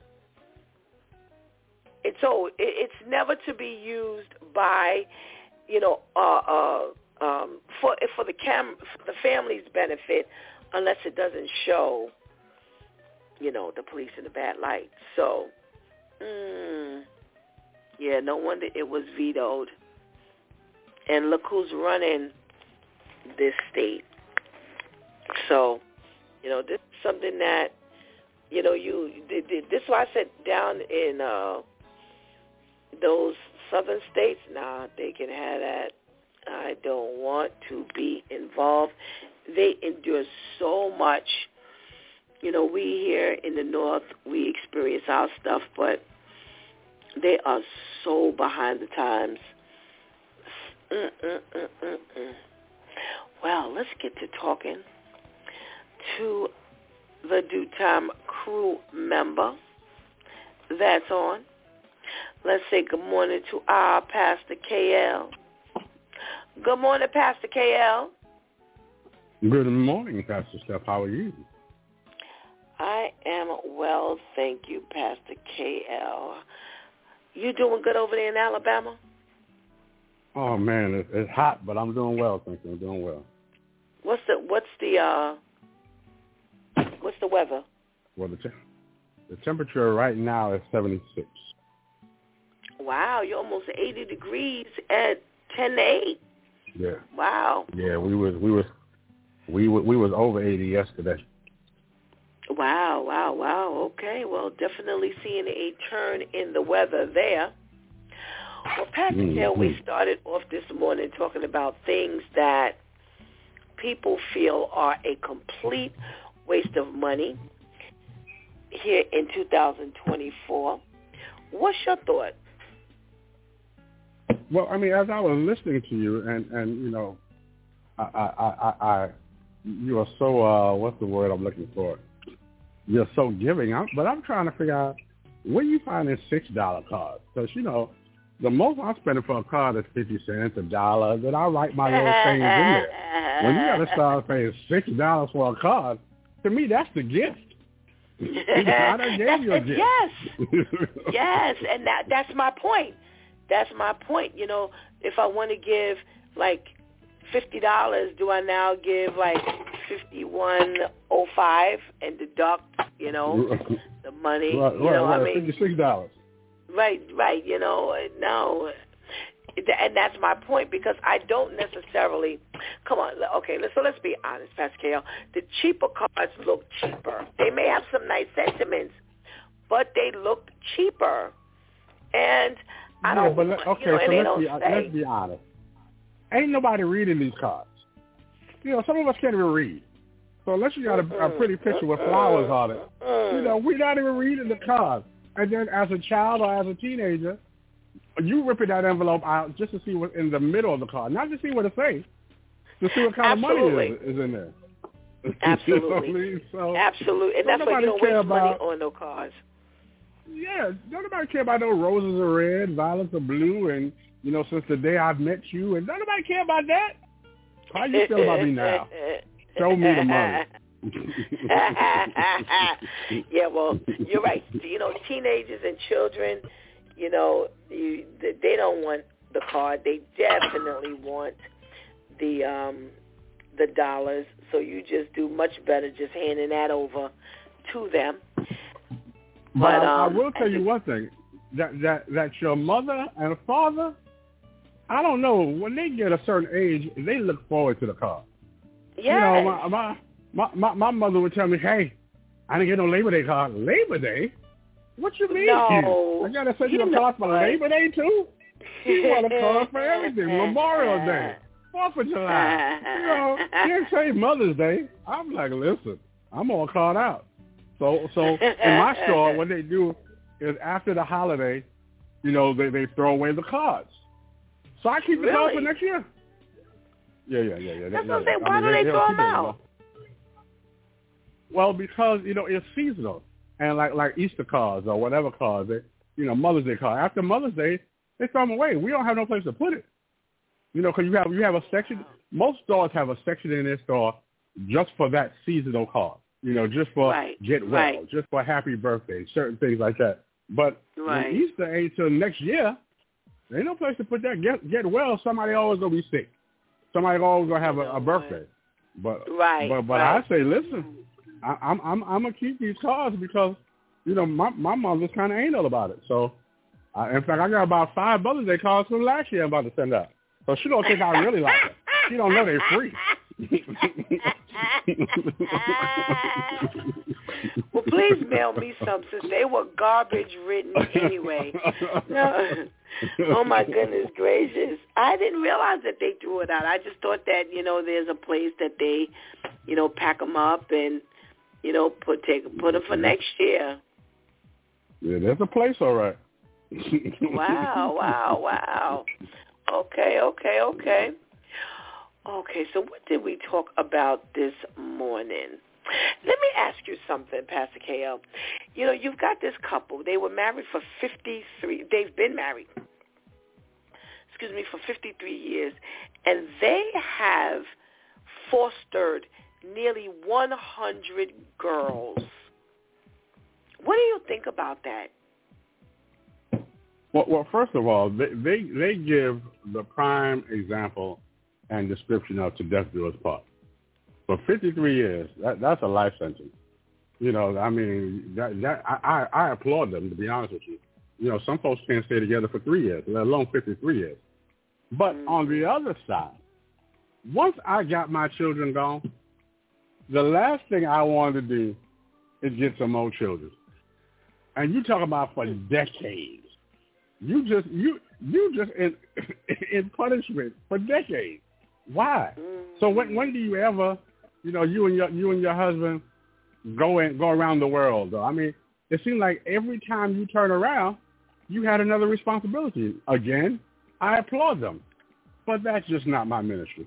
It's so it, it's never to be used by, you know, uh, uh, um, for for the cam for the family's benefit, unless it doesn't show, you know, the police in a bad light. So, mm, yeah, no wonder it was vetoed. And look who's running this state. So, you know, this is something that, you know, you this is why I said down in uh, those southern states, nah, they can have that. I don't want to be involved. They endure so much. You know, we here in the North, we experience our stuff, but they are so behind the times. Mm-mm-mm-mm-mm. Well, let's get to talking to the Due Time crew member that's on. Let's say good morning to our Pastor K L. Good morning, Pastor K L. Good morning, Pastor Steph. How are you? I am well, thank you, Pastor K L. You doing good over there in Alabama? Oh man, it's, it's hot, but I'm doing well. Thank you. I'm doing well. What's the what's the uh what's the weather? Well, the te- the temperature right now is seventy-six. Wow, you're almost eighty degrees at ten to eight. Yeah. Wow. Yeah, we was we was we was, we was over eighty yesterday. Wow, wow, wow. Okay, well, definitely seeing a turn in the weather there. Well, Pastor mm-hmm. Hill, we started off this morning talking about things that people feel are a complete waste of money here in two thousand twenty-four. What's your thought? Well, I mean, as I was listening to you, and, and you know, I, I, I, I, you are so, uh, what's the word I'm looking for? You're so giving. I'm, but I'm trying to figure out where you find this six dollar card. Because, you know, the most I'm spending for a card is fifty cents, a dollar. Then I write my little things in there. When you got to start paying six dollars for a card, to me, that's the gift. I done gave you a gift. Yes. Yes, and that that's my point. That's my point. You know, if I want to give like fifty dollars, do I now give like fifty-one oh five and deduct, you know, the money? Right, you know, right, I mean, fifty-six dollars. Right, right. You know, no, and that's my point, because I don't necessarily. Come on, okay. So let's be honest, Pastor K L. The cheaper cards look cheaper. They may have some nice sentiments, but they look cheaper, and I don't. Yeah, but let, okay, you know, so let's be, say, let's be honest. Ain't nobody reading these cards. You know, some of us can't even read. So unless you got a, a pretty picture with flowers on it, you know, we're not even reading the cards. And then as a child or as a teenager, you ripping that envelope out just to see what's in the middle of the card, not to see what it says, to see what kind Absolutely. of money is, is in there. Absolutely. You know what I mean? So, Absolutely. And that's why you don't waste about, money on no cards. Yeah, don't nobody care about no roses are red, violets are blue, and, you know, since the day I've met you, and don't nobody care about that. How you feel about me now? Show me the money. Yeah, well, you're right. You know, teenagers and children, you know, you, they don't want the card. They definitely want the um, the dollars. So you just do much better just handing that over to them. But, but um, I will tell you one thing, that, that, that your mother and father, I don't know, when they get a certain age, they look forward to the card. Yes. You know, my, my my my my mother would tell me, "Hey, I didn't get no Labor Day card." Labor Day? What you mean? No. I gotta send you, you a card for Labor Day too? You want a card for everything. Memorial Day, Fourth of July. You know, you didn't say Mother's Day. I'm like, listen, I'm all card out. So so in my store, what they do is after the holiday, you know, they they throw away the cards. So I keep the really? card for next year. Yeah, yeah, yeah, yeah. That's yeah, what I'm saying. Why I mean, do they, they throw them out? Well, because, you know, it's seasonal. And like like Easter cards or whatever cards, they, you know, Mother's Day card. After Mother's Day, they throw them away. We don't have no place to put it. You know, because you have, you have a section. Most stores have a section in their store just for that seasonal card. You know, just for right. get well, right. just for happy birthday, certain things like that. But right. when Easter ain't till next year, there ain't no place to put that. Get get well, somebody always going to be sick. Somebody always gonna have a, a birthday, but right, but but right. I say, listen, I, I'm I'm I'm gonna keep these cards because you know my my mother's kind of anal about it. So, I, in fact, I got about five Mother's Day cards from last year I'm about to send out. So she don't think I really like it. She don't know they're free. Well, please mail me some since they were garbage written anyway. No. Oh my goodness gracious! I didn't realize that they threw it out. I just thought that you know there's a place that they, you know, pack them up and you know put take put them for next year. Yeah, there's a place, all right. Wow! Wow! Wow! Okay! Okay! Okay! Okay, so what did we talk about this morning? Let me ask you something, Pastor K L. You know, you've got this couple. They were married for fifty-three. They've been married, excuse me, for fifty-three years, and they have fostered nearly one hundred girls. What do you think about that? Well, well first of all, they, they, they give the prime example and description of To Death Do Us Part. For fifty-three years, that, that's a life sentence. You know, I mean, that, that, I, I, I applaud them, to be honest with you. You know, some folks can't stay together for three years, let alone fifty-three years. But mm-hmm. on the other side, once I got my children gone, the last thing I wanted to do is get some more children. And you talk about for decades. You just, you, you just in, in punishment for decades. Why? So when when do you ever, you know, you and your you and your husband go and go around the world? Though I mean, it seems like every time you turn around, you had another responsibility. Again, I applaud them, but that's just not my ministry.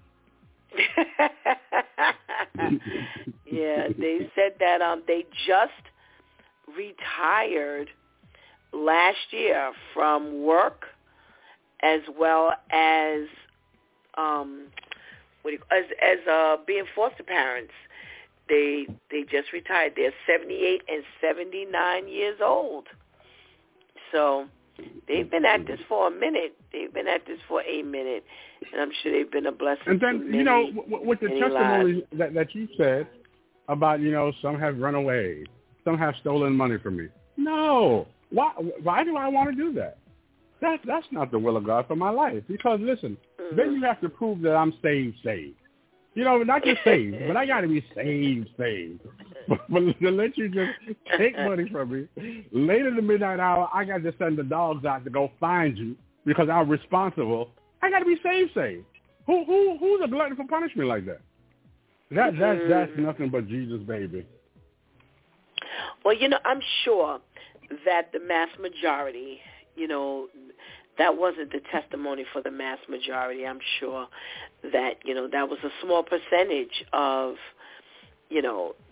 Yeah, they said that um they just retired last year from work, as well as. Um, what do you, as as uh, being foster parents, they they just retired. They're seventy-eight and seventy-nine years old. So they've been at this for a minute. They've been at this for a minute, and I'm sure they've been a blessing. And then to many, you know, w- with the testimony that, that you said about, you know, some have run away, some have stolen money from me. No, why why do I want to do that? That, that's not the will of God for my life. Because, listen, mm-hmm. then you have to prove that I'm saved, saved. You know, not just saved, but I got to be saved, saved. But, but to let you just take money from me, late in the midnight hour, I got to send the dogs out to go find you because I'm responsible. I got to be saved, saved. Who who who's a glutton for punishment like that? That that's mm-hmm. that's nothing but Jesus, baby. Well, you know, I'm sure that the mass majority, you know, that wasn't the testimony for the mass majority. I'm sure that, you know, that was a small percentage of, you know,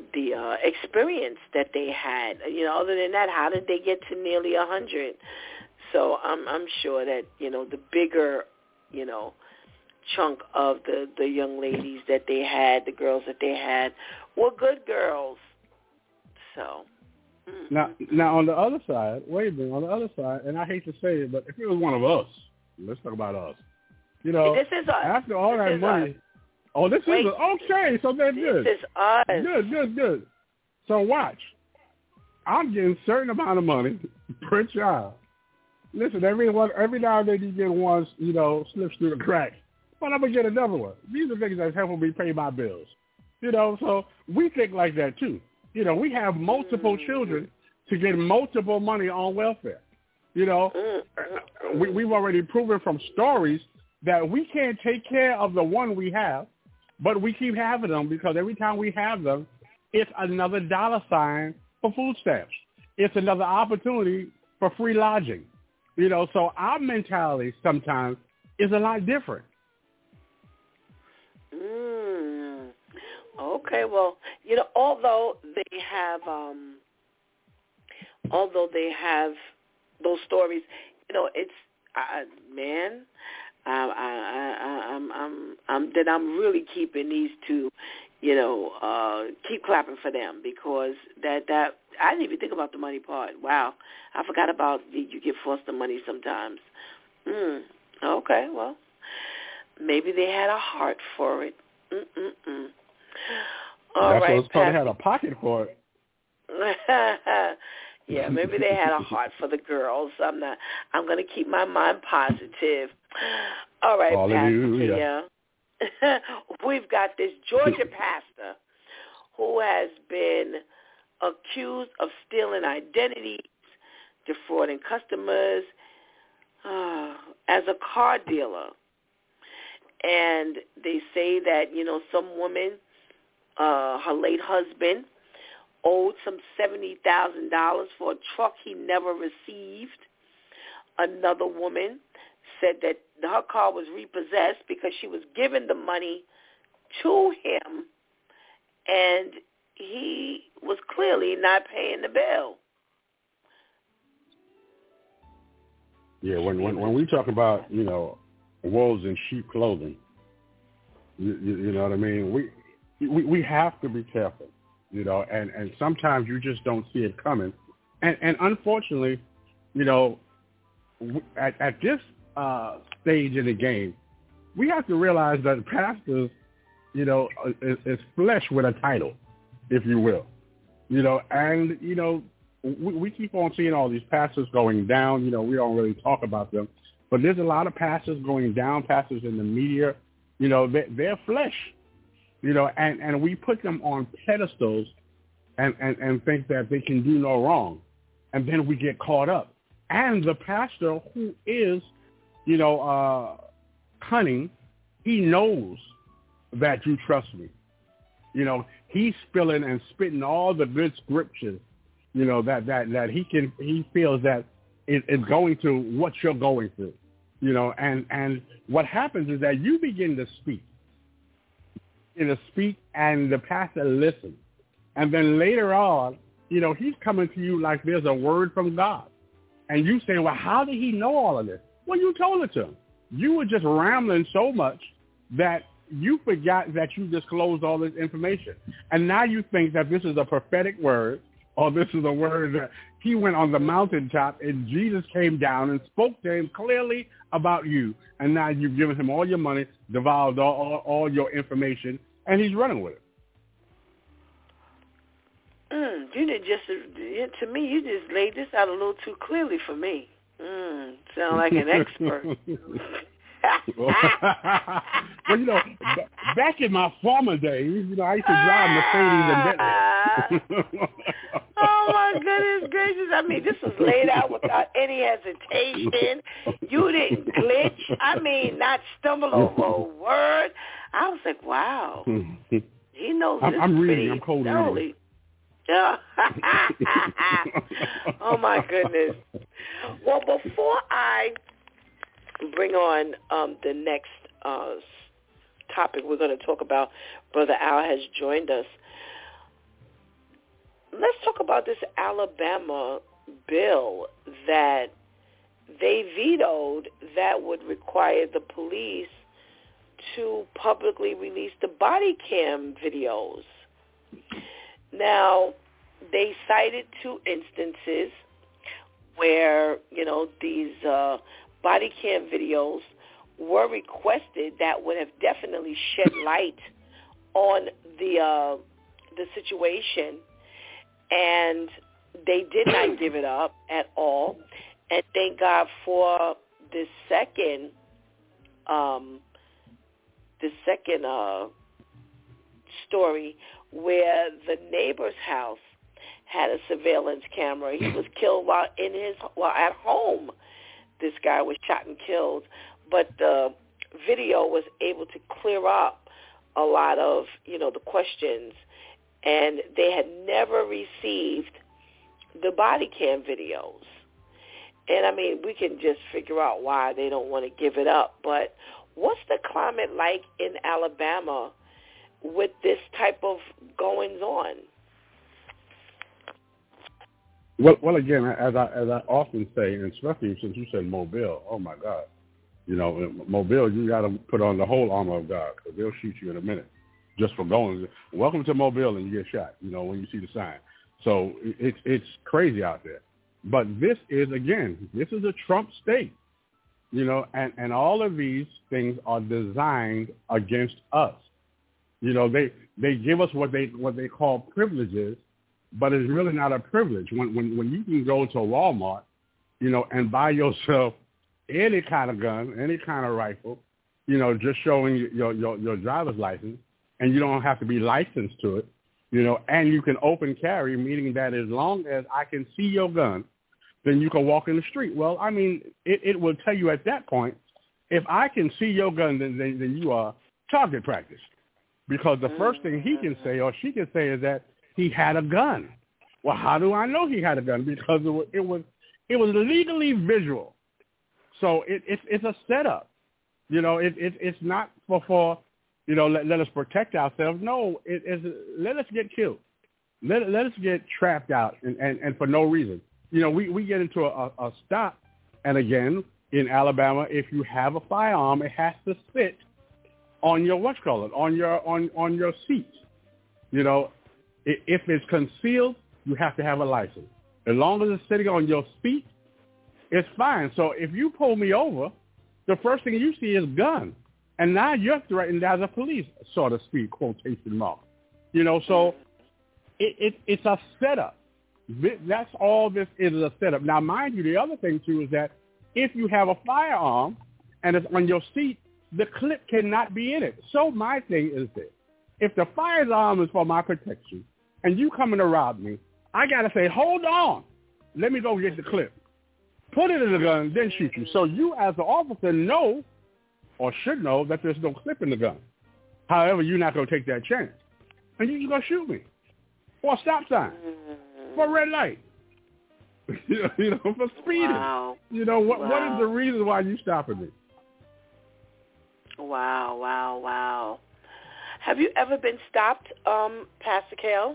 the uh, experience that they had. You know, other than that, how did they get to nearly a hundred? So I'm I'm sure that, you know, the bigger, you know, chunk of the, the young ladies that they had, the girls that they had, were good girls. So mm-hmm. now now on the other side, wait a minute, on the other side, and I hate to say it, but if it was one of us, let's talk about us. You know, this is us. After all this that money, us. oh, this Wait, is us. Okay, so that's this good. This is us. Good, good, good. So watch. I'm getting a certain amount of money per child. Listen, every one, every now and then you get one, you know, slips through the cracks. But I'm going to get another one. These are things that's helping me pay my bills. You know, so we think like that too. You know, we have multiple mm-hmm. children to get multiple money on welfare. You know, mm-hmm. we, we've already proven from stories that we can't take care of the one we have, but we keep having them because every time we have them, it's another dollar sign for food stamps. It's another opportunity for free lodging. You know, so our mentality sometimes is a lot different. Mm. Okay, well, you know, although they have, um, although they have those stories, you know, it's uh, man, I, I, I, I'm, I'm, I'm, that I'm really keeping these two, you know, uh, keep clapping for them because that that I didn't even think about the money part. Wow, I forgot about the, you get foster money sometimes. Mm. Okay, well, maybe they had a heart for it. Mm-mm-mm. All That's right, what it's called. They had a pocket for it. Yeah, maybe they had a heart for the girls. I'm not. I'm going to keep my mind positive. All right, Hallelujah. Pastor. We've got this Georgia pastor who has been accused of stealing identities, defrauding customers uh, as a car dealer. And they say that, you know, some woman, uh, her late husband, owed some seventy thousand dollars for a truck he never received. Another woman said that her car was repossessed because she was giving the money to him, and he was clearly not paying the bill. Yeah, when when, when we talk about, you know, wolves in sheep clothing, you, you, you know what I mean? We, we we have to be careful, you know, and, and sometimes you just don't see it coming. And, and unfortunately, you know, at, at this uh, stage in the game, we have to realize that pastors, you know, is, is flesh with a title, if you will. You know, and, you know, we, we keep on seeing all these pastors going down. You know, we don't really talk about them. But there's a lot of pastors going down, pastors in the media. You know, they're, they're flesh. You know, and, and we put them on pedestals and, and, and think that they can do no wrong. And then we get caught up. And the pastor who is, you know, uh, cunning, he knows that you trust me. You know, he's spilling and spitting all the good scriptures, you know, that, that, that he can, he feels that it, it's going to what you're going through, you know, and, and what happens is that you begin to speak, you know, speak and the pastor listens. And then later on, you know, he's coming to you like there's a word from God. And you say, well, how did he know all of this? Well, you told it to him. You were just rambling so much that you forgot that you disclosed all this information. And now you think that this is a prophetic word, or this is a word that he went on the mountaintop and Jesus came down and spoke to him clearly about you. And now you've given him all your money, devoured all, all, all your information, and he's running with it. Mm, you did just, to me, you just laid this out a little too clearly for me. Mm, sound like an expert. Well, you know, b- back in my former days, you know, I used to drive Mercedes and Bentley. Oh, my goodness gracious. I mean, this was laid out without any hesitation. You didn't glitch. I mean, not stumble over a word. I was like, wow. He knows I'm, this I'm pretty reading. I'm cold thoroughly. reading. Oh, my goodness. Well, before I bring on um, the next uh, topic we're going to talk about, Brother Al has joined us. let's talk about this Alabama bill that they vetoed that would require the police to publicly release the body cam videos. Now, they cited two instances where, you know, these uh, body cam videos were requested that would have definitely shed light on the uh, the situation, and they did not give it up at all. And thank God for the second, um, the second uh, story where the neighbor's house had a surveillance camera. He was killed while in his while at home. This guy was shot and killed, but the video was able to clear up a lot of, you know, the questions, and they had never received the body cam videos. And, I mean, we can just figure out why they don't want to give it up. But what's the climate like in Alabama with this type of goings-on? Well, well, again, as I as I often say, and especially since you said Mobile, oh, my God. You know, Mobile, you got to put on the whole armor of God because they'll shoot you in a minute just for going. Welcome to Mobile, and you get shot, you know, when you see the sign. So it's it's crazy out there. But this is, again, this is a Trump state, you know, and, and all of these things are designed against us. You know, they they give us what they what they call privileges, but it's really not a privilege. When when when you can go to a Walmart, you know, and buy yourself any kind of gun, any kind of rifle, you know, just showing your your, your driver's license, and you don't have to be licensed to it. You know, and you can open carry, meaning that as long as I can see your gun, then you can walk in the street. Well, I mean, it, it will tell you at that point, if I can see your gun, then, then, then you are target practice. Because the first thing he can say or she can say is that he had a gun. Well, how do I know he had a gun? Because it was it was, it was legally visual. So it, it, it's a setup. You know, it, it, it's not for, for you know, let, let us protect ourselves. No, it is let us get killed. Let, let us get trapped out and, and, and for no reason. You know, we, we get into a, a stop, and again, in Alabama, if you have a firearm, it has to sit on your what's called on your on, on your seat. You know, if it's concealed, you have to have a license. As long as it's sitting on your seat, it's fine. So if you pull me over, the first thing you see is gun. And now you're threatened as a police, so to speak, quotation mark. You know, so it, it, it's a setup. That's all this is, is a setup. Now, mind you, the other thing, too, is that if you have a firearm and it's on your seat, the clip cannot be in it. So my thing is this. If the firearm is for my protection and you coming to rob me, I got to say, hold on. Let me go get the clip. Put it in the gun, then shoot you. So you as the officer know or should know that there's no clip in the gun. However, you're not going to take that chance. And you're just going to shoot me. For a stop sign. For a red light. you, know, you know, for speeding. Wow. You know, what? Wow. What is the reason why you stopping me? Wow, wow, wow. Have you ever been stopped, um, Pastor Kale?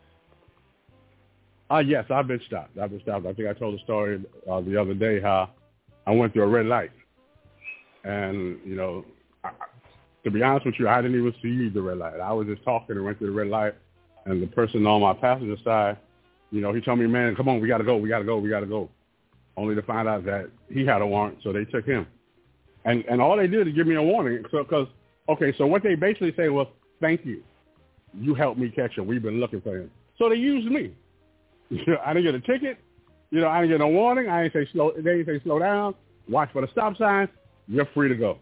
Uh, yes, I've been stopped. I've been stopped. I think I told a story uh, the other day how I went through a red light. And, you know, I, to be honest with you, I didn't even see the red light. I was just talking and went through the red light. And the person on my passenger side, you know, he told me, man, come on, we got to go, we got to go, we got to go. Only to find out that he had a warrant, so they took him. And and all they did is give me a warning. So, because, okay, so what they basically say was, thank you. You helped me catch him. We've been looking for him. So they used me. You know, I didn't get a ticket. You know, I didn't get no warning. I didn't say slow. They didn't say slow down. Watch for the stop signs. You're free to go.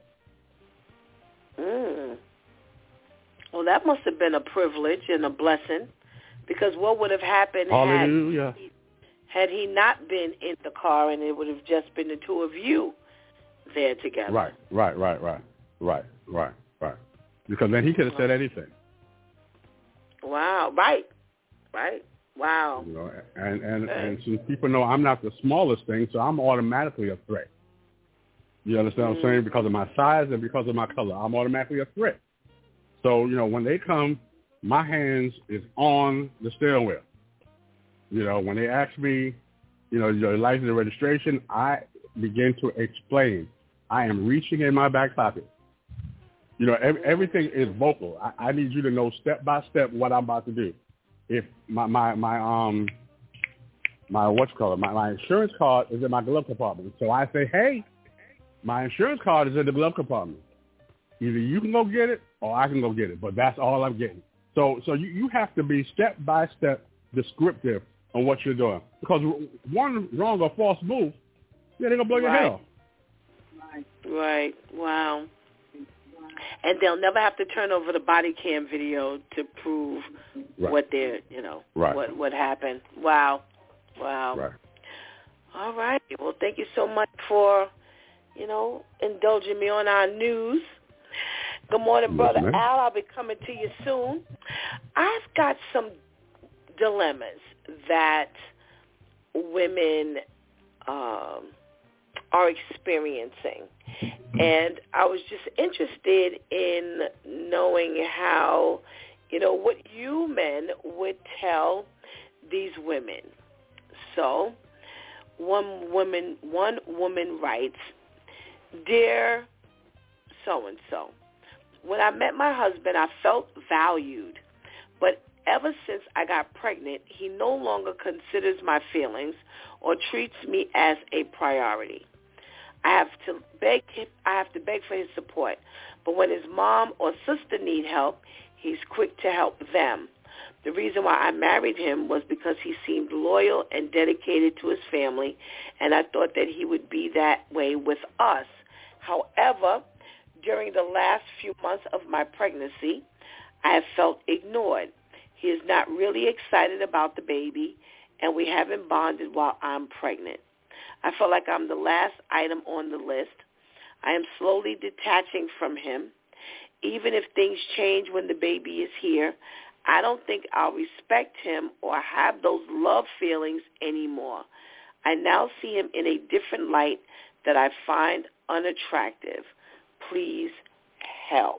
Mm. Well, that must have been a privilege and a blessing, because what would have happened Hallelujah. had he, had he not been in the car and it would have just been the two of you there together? Right, right, right, right, right, right, right. Because then he could have said anything. Wow, right, right. Wow. You know, and, and, and since people know I'm not the smallest thing, so I'm automatically a threat. You understand what I'm saying? Because of my size and because of my color, I'm automatically a threat. So, you know, when they come, my hands is on the steering wheel. You know, when they ask me, you know, your license and registration, I begin to explain. I am reaching in my back pocket. You know, ev- everything is vocal. I-, I need you to know step by step what I'm about to do. If my my my um my what's it called my my insurance card is in my glove compartment, so I say, hey, my insurance card is in the glove compartment. Either you can go get it or I can go get it, but that's all I'm getting. So so you, you have to be step by step descriptive on what you're doing, because one wrong or false move, yeah, they're gonna blow your right. head off. Right. Wow. And they'll never have to turn over the body cam video to prove right. what they're, you know, right. what what happened. Wow. Wow. Right. All right. Well, thank you so much for, you know, indulging me on our news. Good morning, Yes, Brother ma'am. Al. I'll be coming to you soon. I've got some dilemmas that women um, are experiencing. And I was just interested in knowing how, you know, what you men would tell these women. So one woman, one woman writes, "Dear so-and-so, when I met my husband, I felt valued, but ever since I got pregnant, he no longer considers my feelings or treats me as a priority. I have to beg him, I have to beg for his support, but when his mom or sister need help, he's quick to help them. The reason why I married him was because he seemed loyal and dedicated to his family, and I thought that he would be that way with us. However, during the last few months of my pregnancy, I have felt ignored. He is not really excited about the baby, and we haven't bonded while I'm pregnant. I feel like I'm the last item on the list. I am slowly detaching from him. Even if things change when the baby is here, I don't think I'll respect him or have those love feelings anymore. I now see him in a different light that I find unattractive. Please help."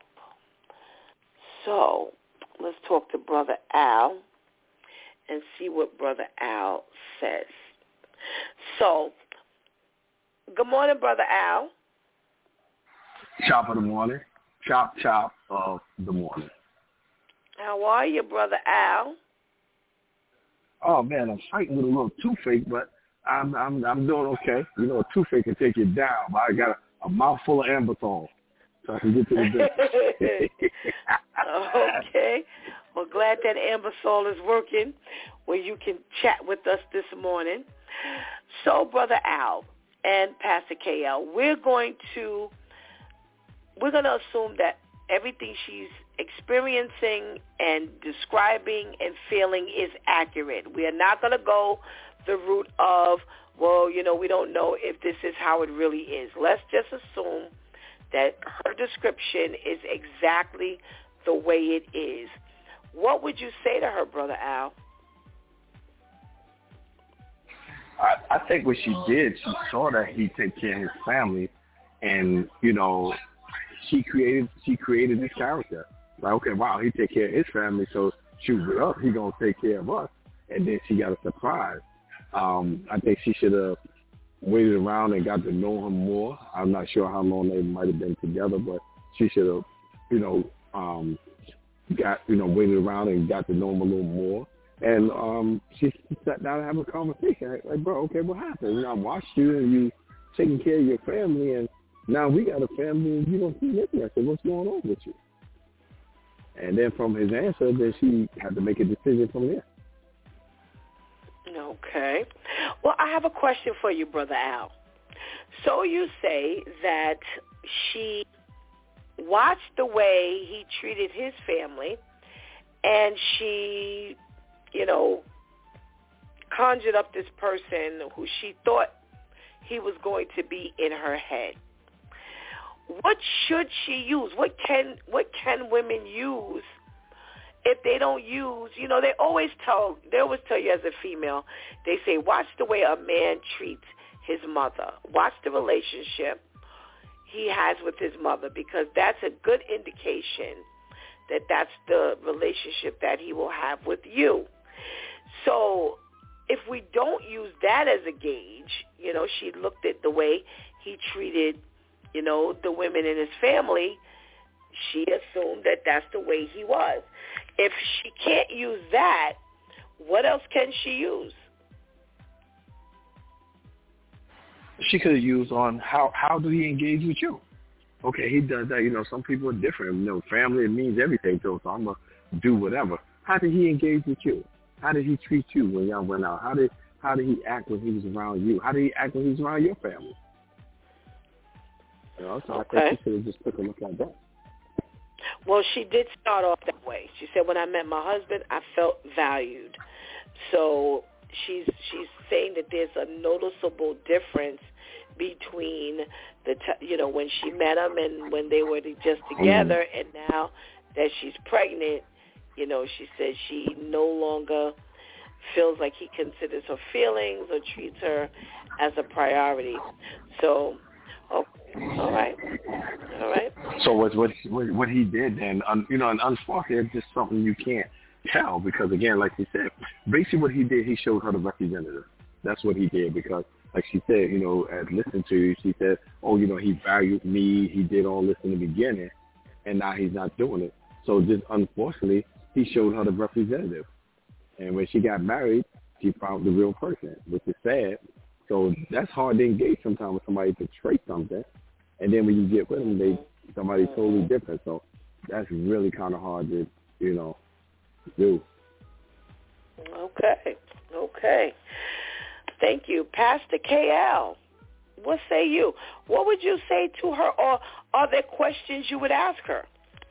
So let's talk to Brother Al and see what Brother Al says. So, good morning, Brother Al. Chop of the morning. Chop, chop of the morning. How are you, Brother Al? Oh, man, I'm fighting with a little toothache, but I'm I'm I'm doing okay. You know, a toothache can take you down, but I got a, a mouthful of Ambithol, so I can get to the bed. Okay. Well, glad that Ambisol is working where you can chat with us this morning. So, Brother Al and Pastor K L, we're going to we're going to assume that everything she's experiencing and describing and feeling is accurate. We are not going to go the route of, well, you know, we don't know if this is how it really is. Let's just assume that her description is exactly the way it is. What would you say to her, Brother Al? I, I think what she did, she saw that he take care of his family, and you know, she created she created this character. Like, okay, wow, he take care of his family, so shoot it up, he gonna take care of us. And then she got a surprise. Um, I think she should have waited around and got to know him more. I'm not sure how long they might have been together, but she should have, you know, um, got you know waited around and got to know him a little more. And um, she sat down and have a conversation. Like, bro, okay, what happened? You know, I watched you and you taking care of your family, and now we got a family and you don't see nothing. I said, what's going on with you? And then from his answer, then she had to make a decision from there. Okay. Well, I have a question for you, Brother Al. So you say that she watched the way he treated his family, and she, you know, conjured up this person who she thought he was going to be in her head. What should she use? What can what can women use if they don't use, you know, they always tell, they always tell you as a female, they say, watch the way a man treats his mother. Watch the relationship he has with his mother, because that's a good indication that that's the relationship that he will have with you. So if we don't use that as a gauge, you know, she looked at the way he treated, you know, the women in his family. She assumed that that's the way he was. If she can't use that, what else can she use? She could have used on how, how do he engage with you? Okay, he does that. You know, some people are different. You know, family, it means everything to us, so I'm going to do whatever. How did he engage with you? How did he treat you when y'all went out? How did how did he act when he was around you? How did he act when he was around your family? You know, so okay. I think she should have just took a look at that. Well, she did start off that way. She said, when I met my husband, I felt valued. So she's she's saying that there's a noticeable difference between the t- you know when she met him and when they were just together, mm. and now that she's pregnant, you know, she says she no longer feels like he considers her feelings or treats her as a priority. So, okay, all right, all right. So what what what he did then, um, you know, and unfortunately, it's just something you can't tell because again, like you said, basically what he did, he showed her the representative. That's what he did because, like she said, you know, as listening to you, she said, oh, you know, he valued me, he did all this in the beginning, and now he's not doing it. So just unfortunately, he showed her the representative. And when she got married, she found the real person, which is sad. So that's hard to engage sometimes with somebody to portray something. And then when you get with them, they somebody totally different. So that's really kind of hard to, you know, do. Okay, okay. Thank you. Pastor K L, what say you? What would you say to her, or are there questions you would ask her?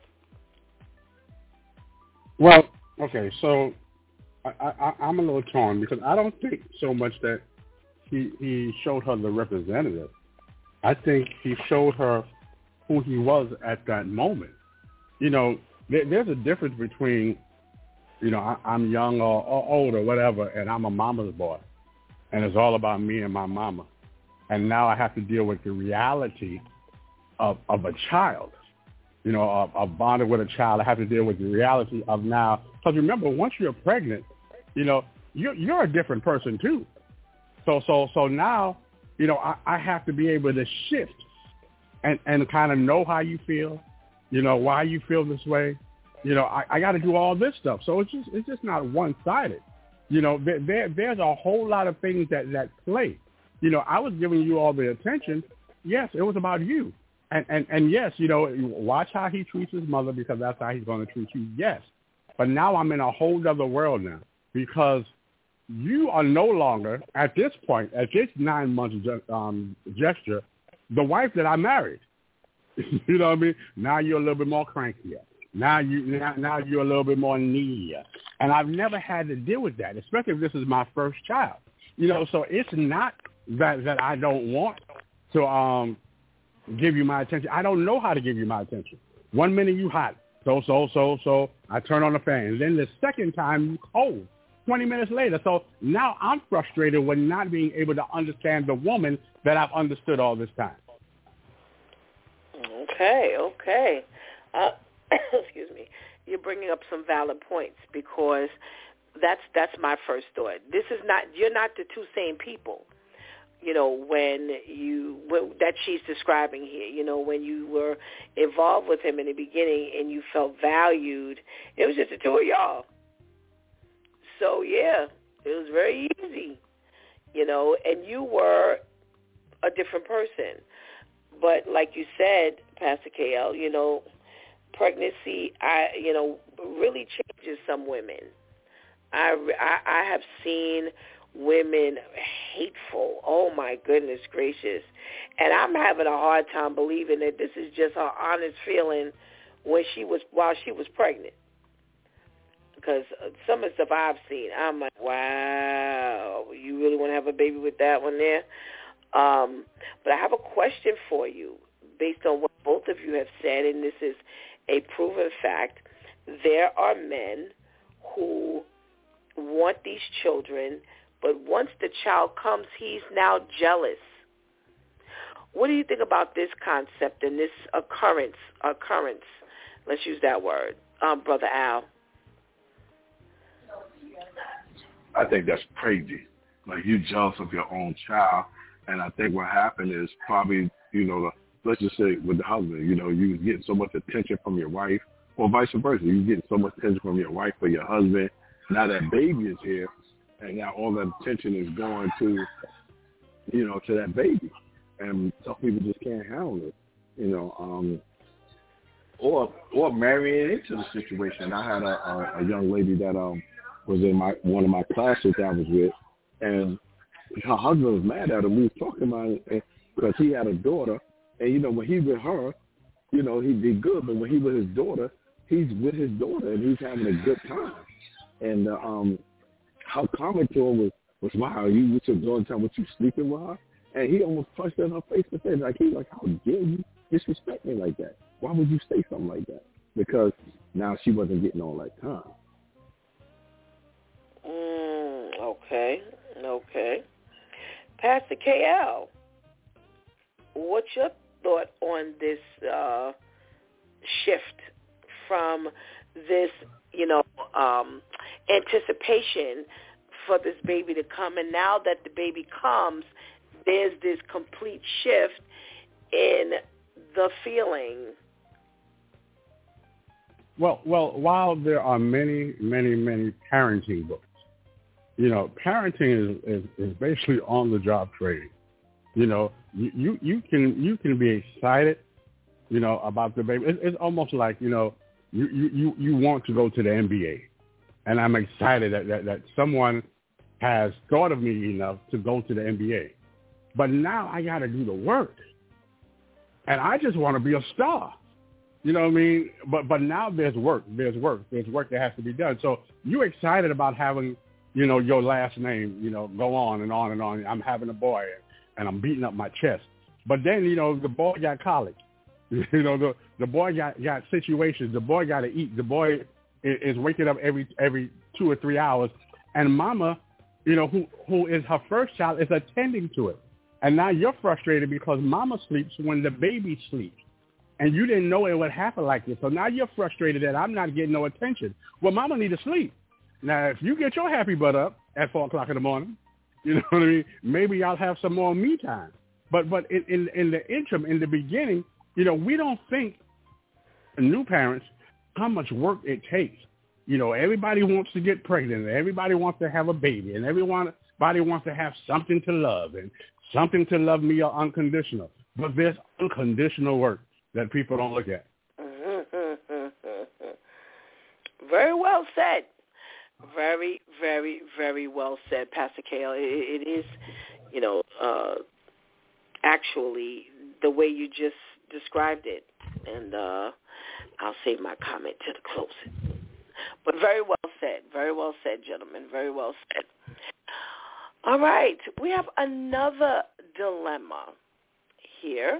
Well, okay, so I, I, I'm a little torn because I don't think so much that he, he showed her the representative. I think he showed her who he was at that moment. You know, there, there's a difference between, you know, I, I'm young or, or old or whatever, and I'm a mama's boy, and it's all about me and my mama. And now I have to deal with the reality of, of a child. You know, of, of bonding with a child. I have to deal with the reality of now. Because remember, once you're pregnant, you know, you're, you're a different person too. So so so now, you know, I, I have to be able to shift and, and kind of know how you feel, you know, why you feel this way. You know, I, I got to do all this stuff. So it's just it's just not one-sided. You know, there, there there's a whole lot of things that, that play. You know, I was giving you all the attention. Yes, it was about you. And, and and yes, you know, watch how he treats his mother because that's how he's going to treat you. Yes. But now I'm in a whole other world now because you are no longer, at this point, at this nine-month um, gesture, the wife that I married. You know what I mean? Now you're a little bit more crankier. Now, you, now, now you're a little bit more needier. And I've never had to deal with that, especially if this is my first child. You know, so it's not that, that I don't want to um, – give you my attention. I don't know how to give you my attention. One minute you hot, so, so, so, so, I turn on the fan. And then the second time you cold, twenty minutes later. So now I'm frustrated with not being able to understand the woman that I've understood all this time. Okay, okay. Uh, excuse me. You're bringing up some valid points because that's that's my first thought. This is not, you're not the two same people. You know, when you, when, that she's describing here, you know, when you were involved with him in the beginning and you felt valued, it was just the two of y'all. So, yeah, it was very easy, you know, and you were a different person. But like you said, Pastor K L, you know, pregnancy, I, you know, really changes some women. I, I, I have seen women hateful. Oh, my goodness gracious. And I'm having a hard time believing that this is just her honest feeling when she was, while she was pregnant. Because some of the stuff I've seen, I'm like, wow, you really want to have a baby with that one there? Um, but I have a question for you based on what both of you have said, and this is a proven fact. There are men who want these children, but once the child comes, he's now jealous. What do you think about this concept and this occurrence? Occurrence, let's use that word, um, Brother Al. I I think that's crazy. Like, you jealous of your own child. And I think what happened is probably, you know, the, let's just say with the husband, you know, you was getting so much attention from your wife, or vice versa. You was getting so much attention from your wife or your husband. Now that baby is here, and now all that attention is going to, you know, to that baby. And some people just can't handle it, you know, um, or or marrying into the situation. I had a, a, a young lady that um was in my one of my classes that I was with, and her husband was mad at her. We was talking about it because he had a daughter, and, you know, when he with her, you know, he'd be good, but when he with his daughter, he's with his daughter, and he's having a good time. And uh, um, how common to him was, was, wow, you with your daughter time, what you sleeping with her? And he almost punched her in her face to face. Like, he was like, how dare you disrespect me like that? Why would you say something like that? Because now she wasn't getting all that time. Mm, okay, okay. Pastor K L, what's your thought on this uh, shift from this, you know, um, anticipation for this baby to come, and now that the baby comes, there's this complete shift in the feeling? Well, well, while there are many, many, many parenting books, you know, parenting is, is, is basically on-the-job training. You know, you, you, you can you can be excited, you know, about the baby. It, it's almost like, you know, you, you, you want to go to the N B A, and I'm excited that, that, that someone has thought of me enough to go to the N B A. But now I got to do the work, and I just want to be a star. You know what I mean? But but now there's work. There's work. There's work that has to be done. So you're excited about having, you know, your last name, you know, go on and on and on. I'm having a boy, and I'm beating up my chest. But then, you know, the boy got college. You know, the the boy got, got situations. The boy got to eat. The boy is, is waking up every every two or three hours. And mama, you know, who who is her first child, is attending to it. And now you're frustrated because mama sleeps when the baby sleeps. And you didn't know it would happen like this. So now you're frustrated that I'm not getting no attention. Well, mama need to sleep. Now, if you get your happy butt up at four o'clock in the morning, you know what I mean, maybe I'll have some more me time. But but in, in, in the interim, in the beginning, you know, we don't think, new parents, how much work it takes. You know, everybody wants to get pregnant. Everybody wants to have a baby. And everybody wants to have something to love and something to love me unconditional. But there's unconditional work that people don't look at. Very well said. Very, very, very well said, Pastor Kale. It, it is, you know, uh, actually the way you just described it. And uh, I'll save my comment to the closing. But very well said. Very well said, gentlemen. Very well said. All right. We have another dilemma here.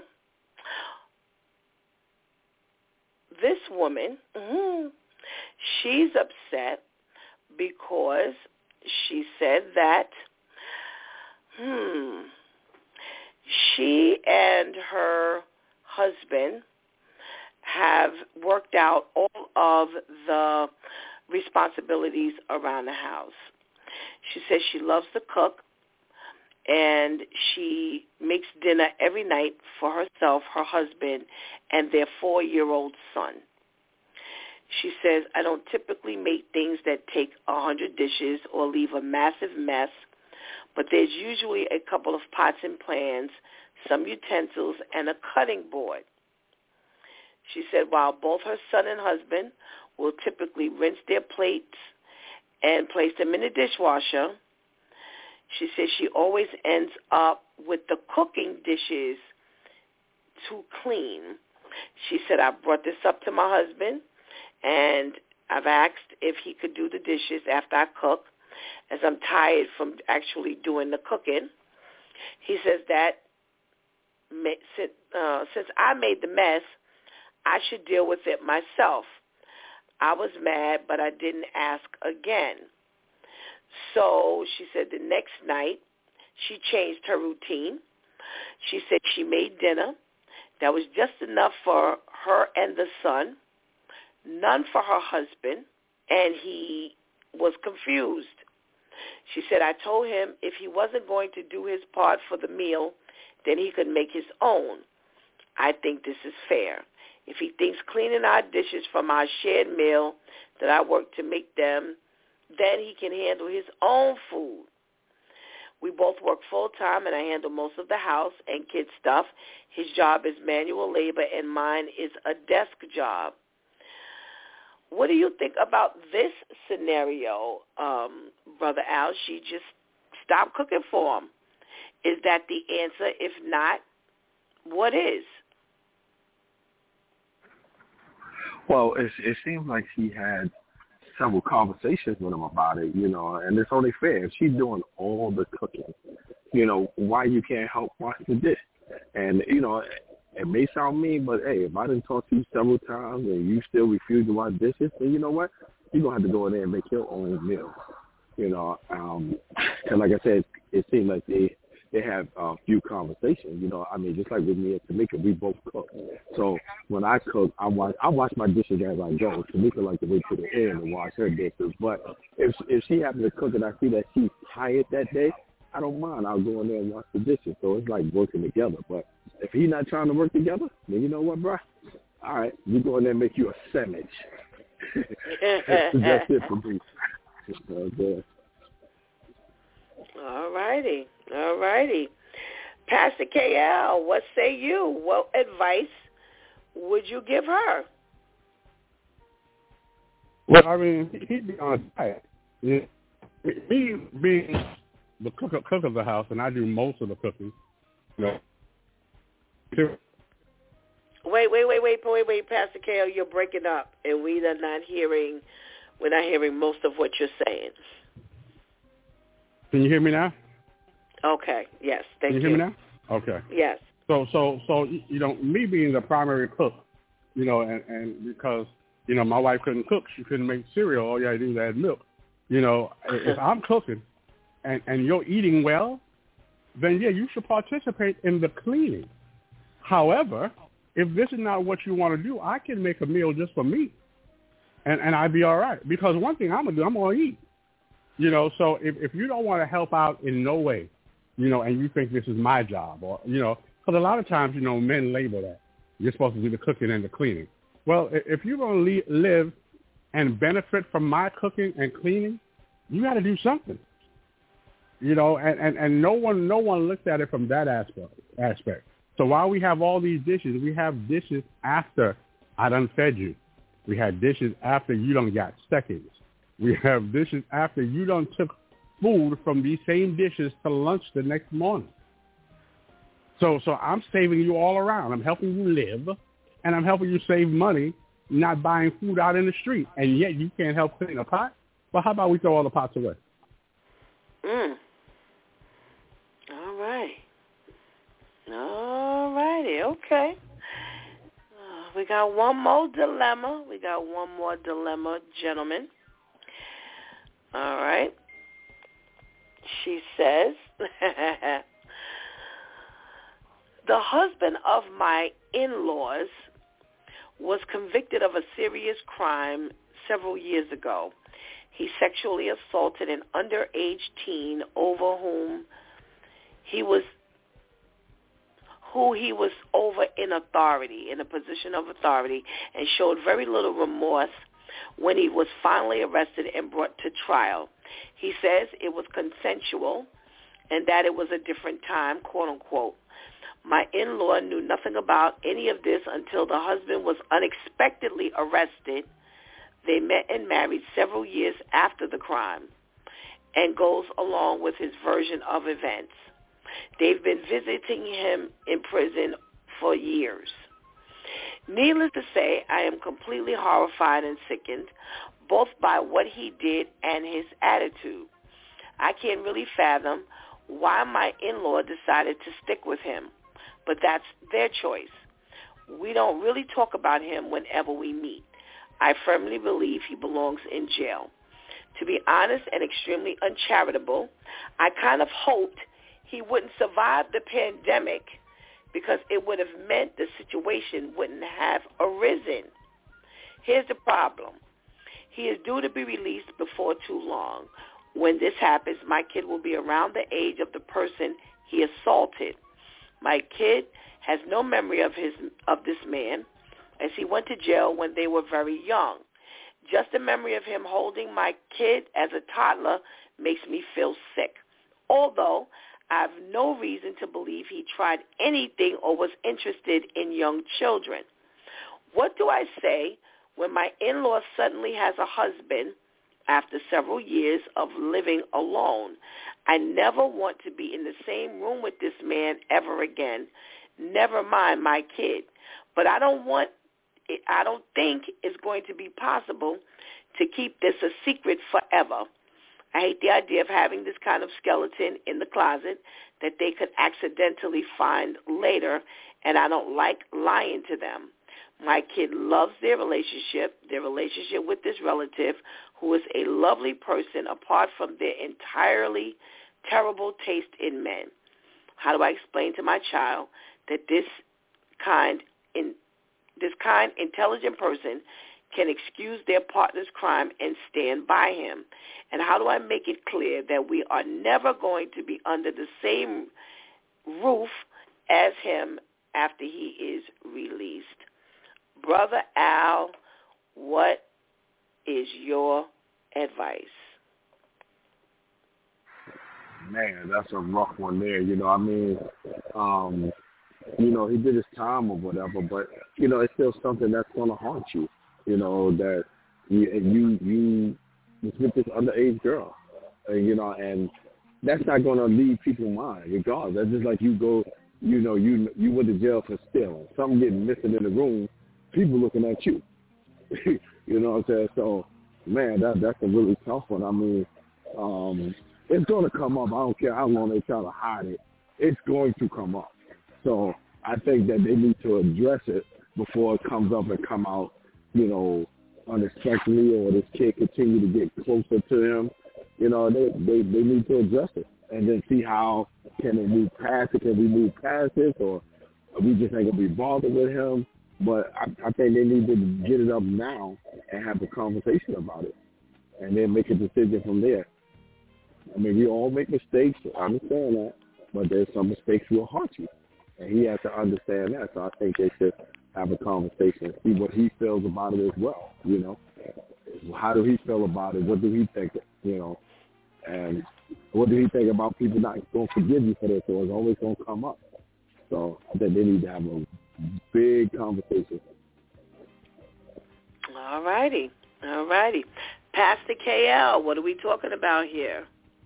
This woman, mm-hmm, she's upset because she said that hmm, she and her husband have worked out all of the responsibilities around the house. She says she loves to cook, and she makes dinner every night for herself, her husband, and their four-year-old son. She says, I don't typically make things that take a hundred dishes or leave a massive mess, but there's usually a couple of pots and pans, some utensils, and a cutting board. She said while both her son and husband will typically rinse their plates and place them in the dishwasher, she says she always ends up with the cooking dishes too clean. She said, I brought this up to my husband, and I've asked if he could do the dishes after I cook, as I'm tired from actually doing the cooking. He says that uh, since I made the mess, I should deal with it myself. I was mad, but I didn't ask again. So she said the next night she changed her routine. She said she made dinner that was just enough for her and the son, none for her husband, and he was confused. She said, I told him if he wasn't going to do his part for the meal, then he could make his own. I think this is fair. If he thinks cleaning our dishes from our shared meal that I work to make them, then he can handle his own food. We both work full-time, and I handle most of the house and kid stuff. His job is manual labor, and mine is a desk job. What do you think about this scenario, um, Brother Al? She just stopped cooking for him. Is that the answer? If not, what is? Well, it, it seems like she had several conversations with him about it, you know, and it's only fair. If she's doing all the cooking, you know, why you can't help wash the dish? And, you know, it may sound mean, but, hey, if I didn't talk to you several times and you still refuse to wash dishes, then you know what? You're going to have to go in there and make your own meal, you know. Um, and like I said, it seemed like they, they have a few conversations, you know. I mean, just like with me and Tamika, we both cook. So when I cook, I wash, I wash my dishes as I go. Tamika likes to wait to the end and wash her dishes. But if if she happens to cook and I see that she's tired that day, I don't mind. I'll go in there and wash the dishes. So it's like working together. But if he's not trying to work together, then you know what, bro? All right, you go in there and make you a sandwich. That's it for me. Okay. All righty. All righty. Pastor K L, what say you? What advice would you give her? Well, I mean, he'd be on diet. Yeah. Me being the cook, cook of the house, and I do most of the cooking, you know. Wait, wait, wait, wait, wait, wait, Pastor K L, you're breaking up, and we are not hearing, we're not hearing most of what you're saying. Can you hear me now? Okay. Yes. Thank you. Can you hear me now? Okay. Yes. So, so, so, you know, me being the primary cook, you know, and, and because, you know, my wife couldn't cook, she couldn't make cereal. All you had to do is add milk. You know, if I'm cooking and, and you're eating well, then, yeah, you should participate in the cleaning. However, if this is not what you want to do, I can make a meal just for me, and, and I'd be all right. Because one thing I'm going to do, I'm going to eat. You know, so if, if you don't want to help out in no way, you know, and you think this is my job, or, you know, because a lot of times, you know, men label that. You're supposed to do the cooking and the cleaning. Well, if you're going to le- live and benefit from my cooking and cleaning, you got to do something. You know, and, and, and no one no one looks at it from that aspect. aspect. So while we have all these dishes, we have dishes after I done fed you. We had dishes after you done got seconds. We have dishes after you done took food from these same dishes to lunch the next morning. So so I'm saving you all around. I'm helping you live, and I'm helping you save money not buying food out in the street. And yet you can't help clean a pot? Well, how about we throw all the pots away? Mm. All right. All righty. Okay. Uh, we got one more dilemma. We got one more dilemma, gentlemen. All right. She says, the husband of my in-laws was convicted of a serious crime several years ago. He sexually assaulted an underage teen over whom he was who he was over in authority, in a position of authority, and showed very little remorse when he was finally arrested and brought to trial. He says it was consensual and that it was a different time, quote unquote. My in-law knew nothing about any of this until the husband was unexpectedly arrested. They met and married several years after the crime, and goes along with his version of events. They've been visiting him in prison for years. Needless to say, I am completely horrified and sickened, both by what he did and his attitude. I can't really fathom why my in-law decided to stick with him, but that's their choice. We don't really talk about him whenever we meet. I firmly believe he belongs in jail. To be honest and extremely uncharitable, I kind of hoped he wouldn't survive the pandemic because it would have meant the situation wouldn't have arisen. Here's the problem. He is due to be released before too long. When this happens, my kid will be around the age of the person he assaulted. My kid has no memory of his of this man, as he went to jail when they were very young. Just the memory of him holding my kid as a toddler makes me feel sick, although I have no reason to believe he tried anything or was interested in young children. What do I say when my in-law suddenly has a husband after several years of living alone? I never want to be in the same room with this man ever again, never mind my kid. But I don't want I don't think it's going to be possible to keep this a secret forever. I hate the idea of having this kind of skeleton in the closet that they could accidentally find later, and I don't like lying to them. My kid loves their relationship, their relationship with this relative, who is a lovely person apart from their entirely terrible taste in men. How do I explain to my child that this kind in This kind, intelligent person can excuse their partner's crime and stand by him? And how do I make it clear that we are never going to be under the same roof as him after he is released? Brother Al, what is your advice? Man, that's a rough one there. You know, I mean, um, you know, he did his time or whatever, but, you know, it's still something that's going to haunt you, you know, that you, you, you was with this underage girl, and, you know, and that's not going to leave people's mind, regardless. That's just like you go, you know, you you went to jail for stealing. Something getting missing in the room, people looking at you. You know what I'm saying? So, man, that that's a really tough one. I mean, um, it's going to come up. I don't care how long they try to hide it. It's going to come up. So I think that they need to address it before it comes up and come out, you know, unexpectedly, or this kid continue to get closer to him. You know, they, they, they need to address it and then see how can they move past it. Can we move past this, or are we just ain't going to be bothered with him? But I, I think they need to get it up now and have a conversation about it and then make a decision from there. I mean, we all make mistakes. I understand that. But there's some mistakes will haunt you. And he has to understand that. So I think they should have a conversation and see what he feels about it as well, you know. How do he feel about it? What do he think, you know? And what do he think about people not going to forgive you for this, or it's always going to come up? So I think they need to have a big conversation. All righty. All righty. Pastor K L, what are we talking about here?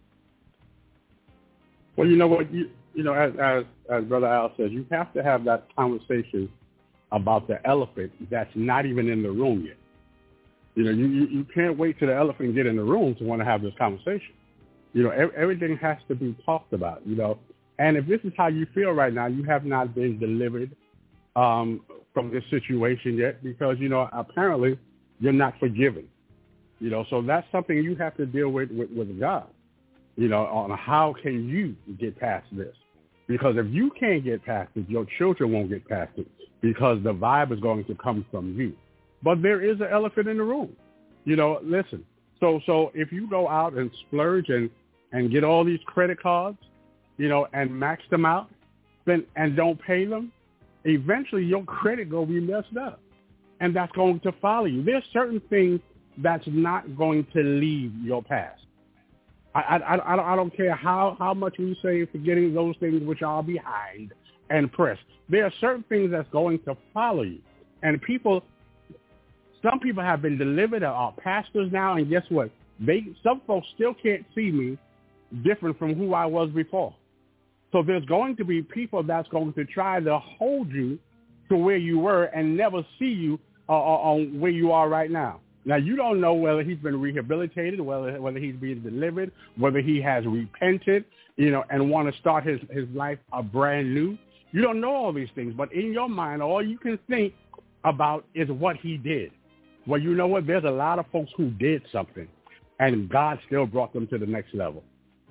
Well, you know what, you you know, as, as as Brother Al says, you have to have that conversation about the elephant that's not even in the room yet. You know, you, you, you can't wait till the elephant get in the room to want to have this conversation. You know, every, everything has to be talked about, you know. And if this is how you feel right now, you have not been delivered um, from this situation yet because, you know, apparently you're not forgiven. You know, so that's something you have to deal with with, with God, you know, on how can you get past this. Because if you can't get past it, your children won't get past it because the vibe is going to come from you. But there is an elephant in the room. You know, listen, so so if you go out and splurge and, and get all these credit cards, you know, and max them out then and don't pay them, eventually your credit going to be messed up. And that's going to follow you. There's certain things that's not going to leave your past. I, I, I, I don't care how, how much we say forgetting those things which are behind and press. There are certain things that's going to follow you. And people, some people have been delivered, are pastors now, and guess what? They some folks still can't see me different from who I was before. So there's going to be people that's going to try to hold you to where you were and never see you uh, on where you are right now. Now, you don't know whether he's been rehabilitated, whether whether he's being delivered, whether he has repented, you know, and want to start his, his life a brand new. You don't know all these things, but in your mind, all you can think about is what he did. Well, you know what? There's a lot of folks who did something, and God still brought them to the next level.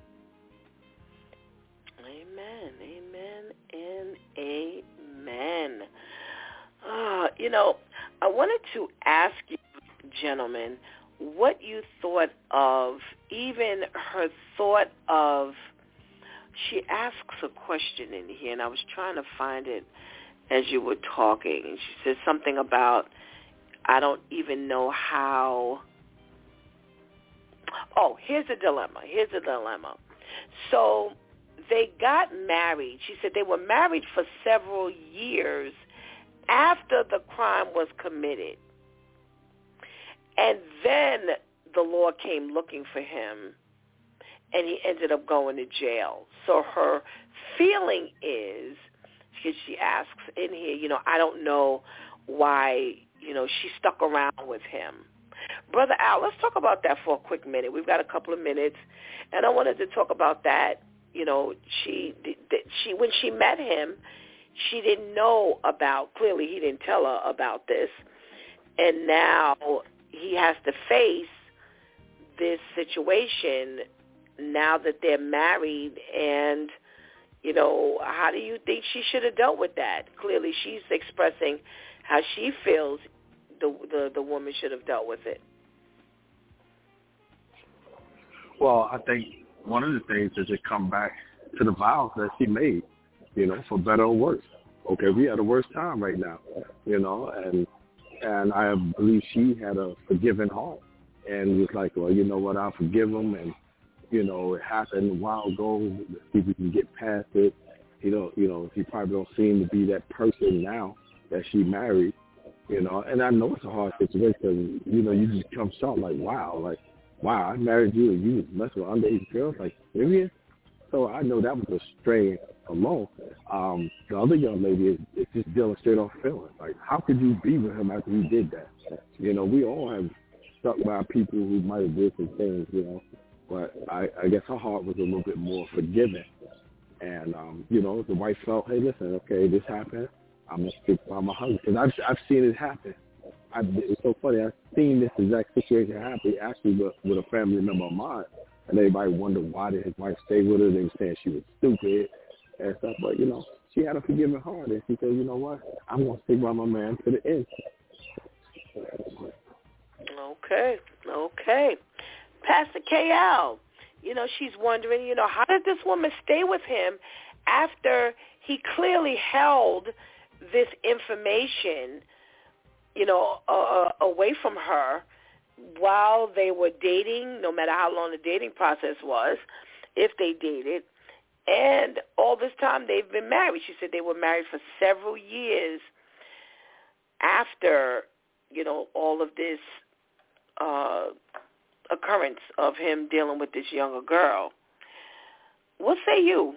Amen, amen, and amen. Uh, you know, I wanted to ask you, gentlemen, what you thought of, even her thought of, she asks a question in here, and I was trying to find it as you were talking. And she says something about, I don't even know how. Oh, here's a dilemma. Here's a dilemma. So they got married. She said they were married for several years after the crime was committed. And then the law came looking for him, and he ended up going to jail. So her feeling is, because she asks in here, you know, I don't know why, you know, she stuck around with him. Brother Al, let's talk about that for a quick minute. We've got a couple of minutes, and I wanted to talk about that. You know, she, she when she met him, she didn't know about, clearly he didn't tell her about this, and now he has to face this situation now that they're married, and, you know, how do you think she should have dealt with that? Clearly she's expressing how she feels the the, the woman should have dealt with it. Well, I think one of the things is to come back to the vows that she made, you know, for better or worse. Okay, we had a worse time right now, you know, and and I believe she had a forgiving heart and was like, well, you know what, I'll forgive him, and, you know, it happened a while ago. Let's see if we can get past it. You know, you know, he probably don't seem to be that person now that she married, you know, and I know it's a hard situation. You know, you just come short like, wow, like, wow, I married you and you was messing with underage girls, like, serious? So I know that was a strain alone. Um, the other young lady is, is just dealing straight off feelings. Like, how could you be with him after you did that? You know, we all have stuck by people who might have did some things, you know, but I, I guess her heart was a little bit more forgiving. And, um, you know, the wife felt, hey, listen, okay, this happened. I'm going to stick by my husband. Because I've, I've seen it happen. I, it's so funny. I've seen this exact situation happen actually with, with a family member of mine. And everybody wondered why did his wife stay with her. They were saying she was stupid and stuff. But, you know, she had a forgiving heart. And she said, you know what? I'm going to stick by my man to the end. Okay. Okay. Pastor K L, you know, she's wondering, you know, how did this woman stay with him after he clearly held this information, you know, uh, away from her while they were dating, no matter how long the dating process was, if they dated, and all this time they've been married. She said they were married for several years after, you know, all of this uh, occurrence of him dealing with this younger girl. What say you?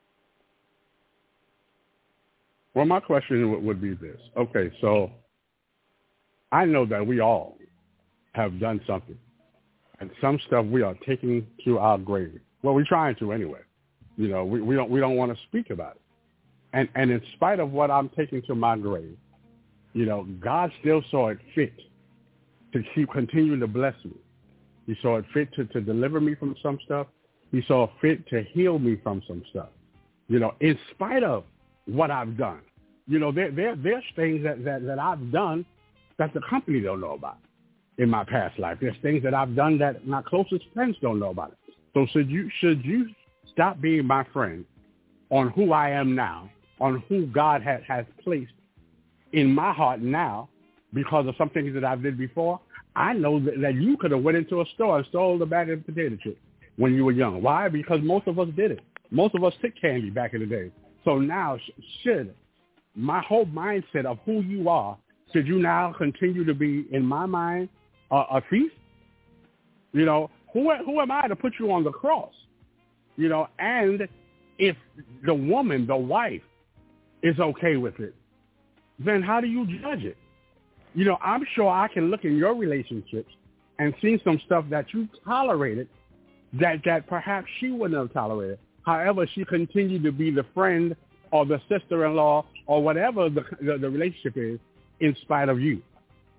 Well, my question would be this. Okay, so I know that we all have done something, and some stuff we are taking to our grave. Well, we're trying to anyway. You know, we, we don't we don't want to speak about it. And and in spite of what I'm taking to my grave, you know, God still saw it fit to keep continuing to bless me. He saw it fit to, to deliver me from some stuff. He saw it fit to heal me from some stuff. You know, in spite of what I've done. You know, there there there's things that, that, that I've done that the company don't know about in my past life. There's things that I've done that my closest friends don't know about it. So should you should you stop being my friend on who I am now, on who God has, has placed in my heart now because of some things that I did before? I know that, that you could have went into a store and stole a bag of potato chips when you were young. Why? Because most of us did it. Most of us took candy back in the day. So now should my whole mindset of who you are, should you now continue to be, in my mind, uh, a thief? You know, who who am I to put you on the cross? You know, and if the woman, the wife, is okay with it, then how do you judge it? You know, I'm sure I can look in your relationships and see some stuff that you tolerated that, that perhaps she wouldn't have tolerated. However, she continued to be the friend or the sister-in-law or whatever the, the, the relationship is in spite of you.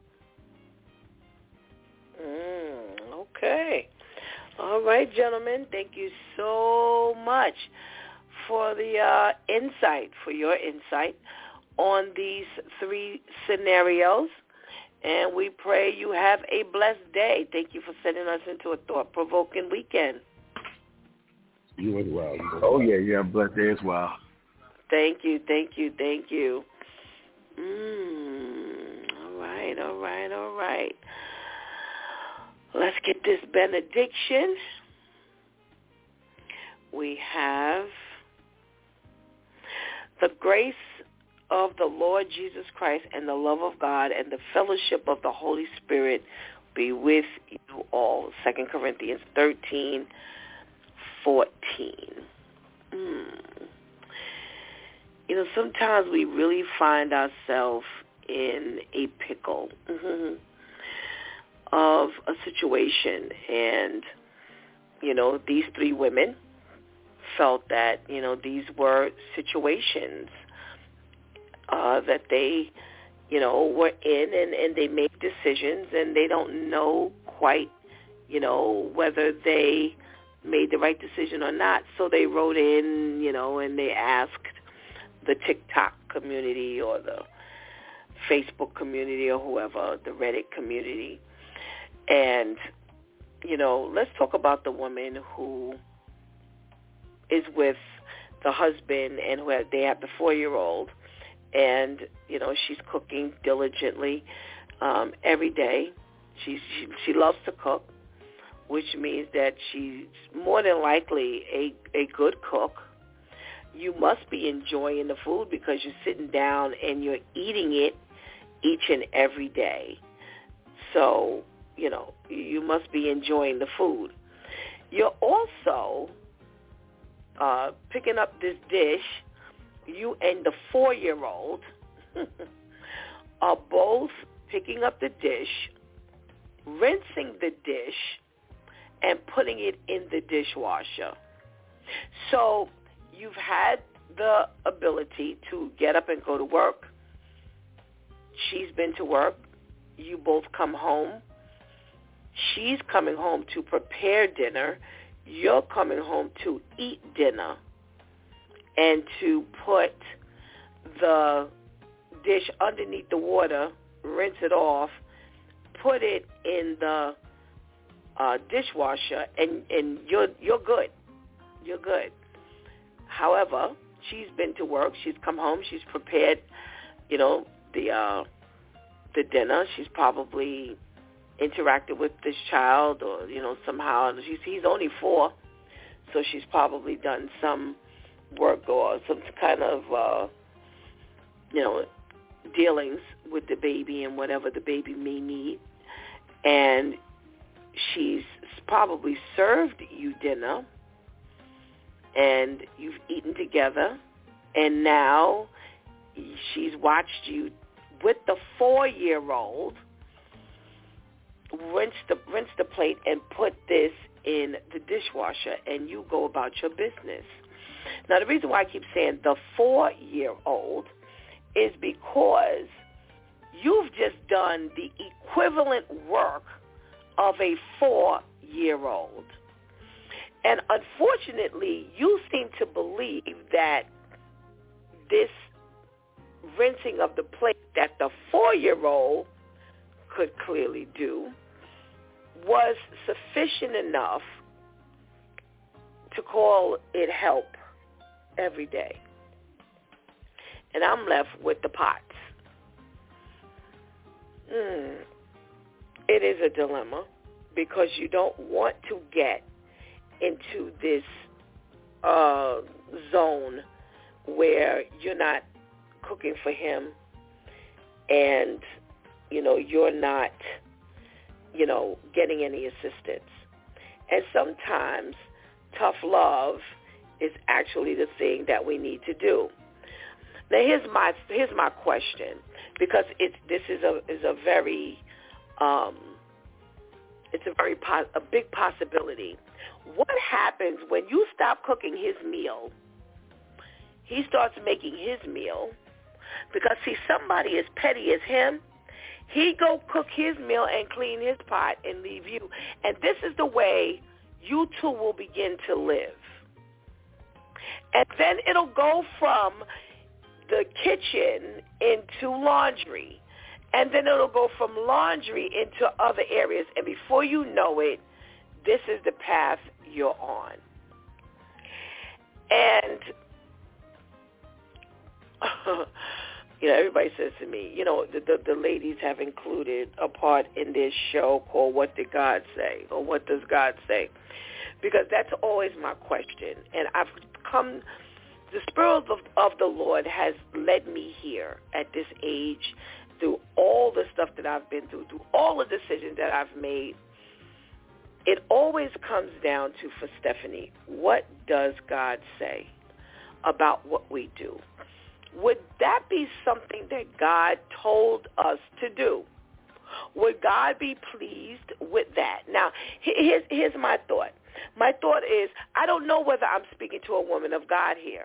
Mm, okay. All right, gentlemen. Thank you so much for the uh, insight, for your insight on these three scenarios. And we pray you have a blessed day. Thank you for sending us into a thought-provoking weekend. You as well. You as oh, well. yeah, you have a blessed day as well. Thank you, thank you, thank you. Mm, all right, all right, all right. Let's get this benediction. We have the grace of the Lord Jesus Christ and the love of God and the fellowship of the Holy Spirit be with you all. Second Corinthians thirteen fourteen. Mm. You know, sometimes we really find ourselves in a pickle mm-hmm, of a situation. And, you know, these three women felt that, you know, these were situations uh, that they, you know, were in, and, and they make decisions, and they don't know quite, you know, whether they made the right decision or not. So they wrote in, you know, and they asked the TikTok community or the Facebook community or whoever, the Reddit community. And, you know, let's talk about the woman who is with the husband and who have, they have the four-year-old. And, you know, she's cooking diligently um, every day. She's, she she loves to cook, which means that she's more than likely a, a good cook. You must be enjoying the food because you're sitting down and you're eating it each and every day. So, you know, you must be enjoying the food. You're also uh, picking up this dish. You and the four-year-old are both picking up the dish, rinsing the dish, and putting it in the dishwasher. So you've had the ability to get up and go to work. She's been to work. You both come home. She's coming home to prepare dinner. You're coming home to eat dinner and to put the dish underneath the water, rinse it off, put it in the uh, dishwasher, and, and you're you're good. You're good. However, she's been to work. She's come home. She's prepared, you know, the uh, the dinner. She's probably interacted with this child, or you know, somehow. She's, he's only four, so she's probably done some work or some kind of, uh, you know, dealings with the baby and whatever the baby may need. And she's probably served you dinner, and you've eaten together, and now she's watched you with the four-year-old rinse the rinse the plate and put this in the dishwasher, and you go about your business. Now, the reason why I keep saying the four-year-old is because you've just done the equivalent work of a four-year-old. And unfortunately, you seem to believe that this rinsing of the plate that the four-year-old could clearly do was sufficient enough to call it help every day. And I'm left with the pots. Mm. It is a dilemma because you don't want to get into this uh, zone where you're not cooking for him and, you know, you're not, you know, getting any assistance. And sometimes tough love is actually the thing that we need to do. Now, here's my here's my question, because it's this is a is a very um, it's a very po- a big possibility. What happens when you stop cooking his meal? He starts making his meal, because see, somebody as petty as him, he go cook his meal and clean his pot and leave you. And this is the way you two will begin to live. And then it'll go from the kitchen into laundry. And then it'll go from laundry into other areas. And before you know it, this is the path you're on. And, you know, everybody says to me, you know, the, the, the ladies have included a part in this show called What Did God Say? Or What Does God Say? Because that's always my question. And I've come, the Spirit of, of the Lord has led me here at this age through all the stuff that I've been through, through all the decisions that I've made. It always comes down to, for Stephanie, what does God say about what we do? Would that be something that God told us to do? Would God be pleased with that? Now, here's, here's my thought. My thought is, I don't know whether I'm speaking to a woman of God here,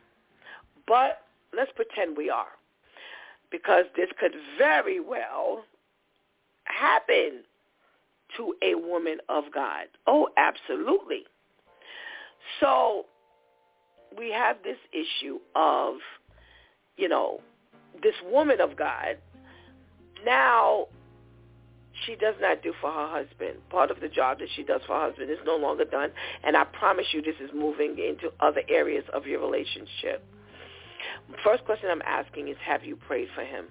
but let's pretend we are, because this could very well happen to a woman of God. Oh, absolutely. So we have this issue of, you know, this woman of God. Now she does not do for her husband. Part of the job that she does for her husband is no longer done. And I promise you this is moving into other areas of your relationship. First question I'm asking is, have you prayed for him?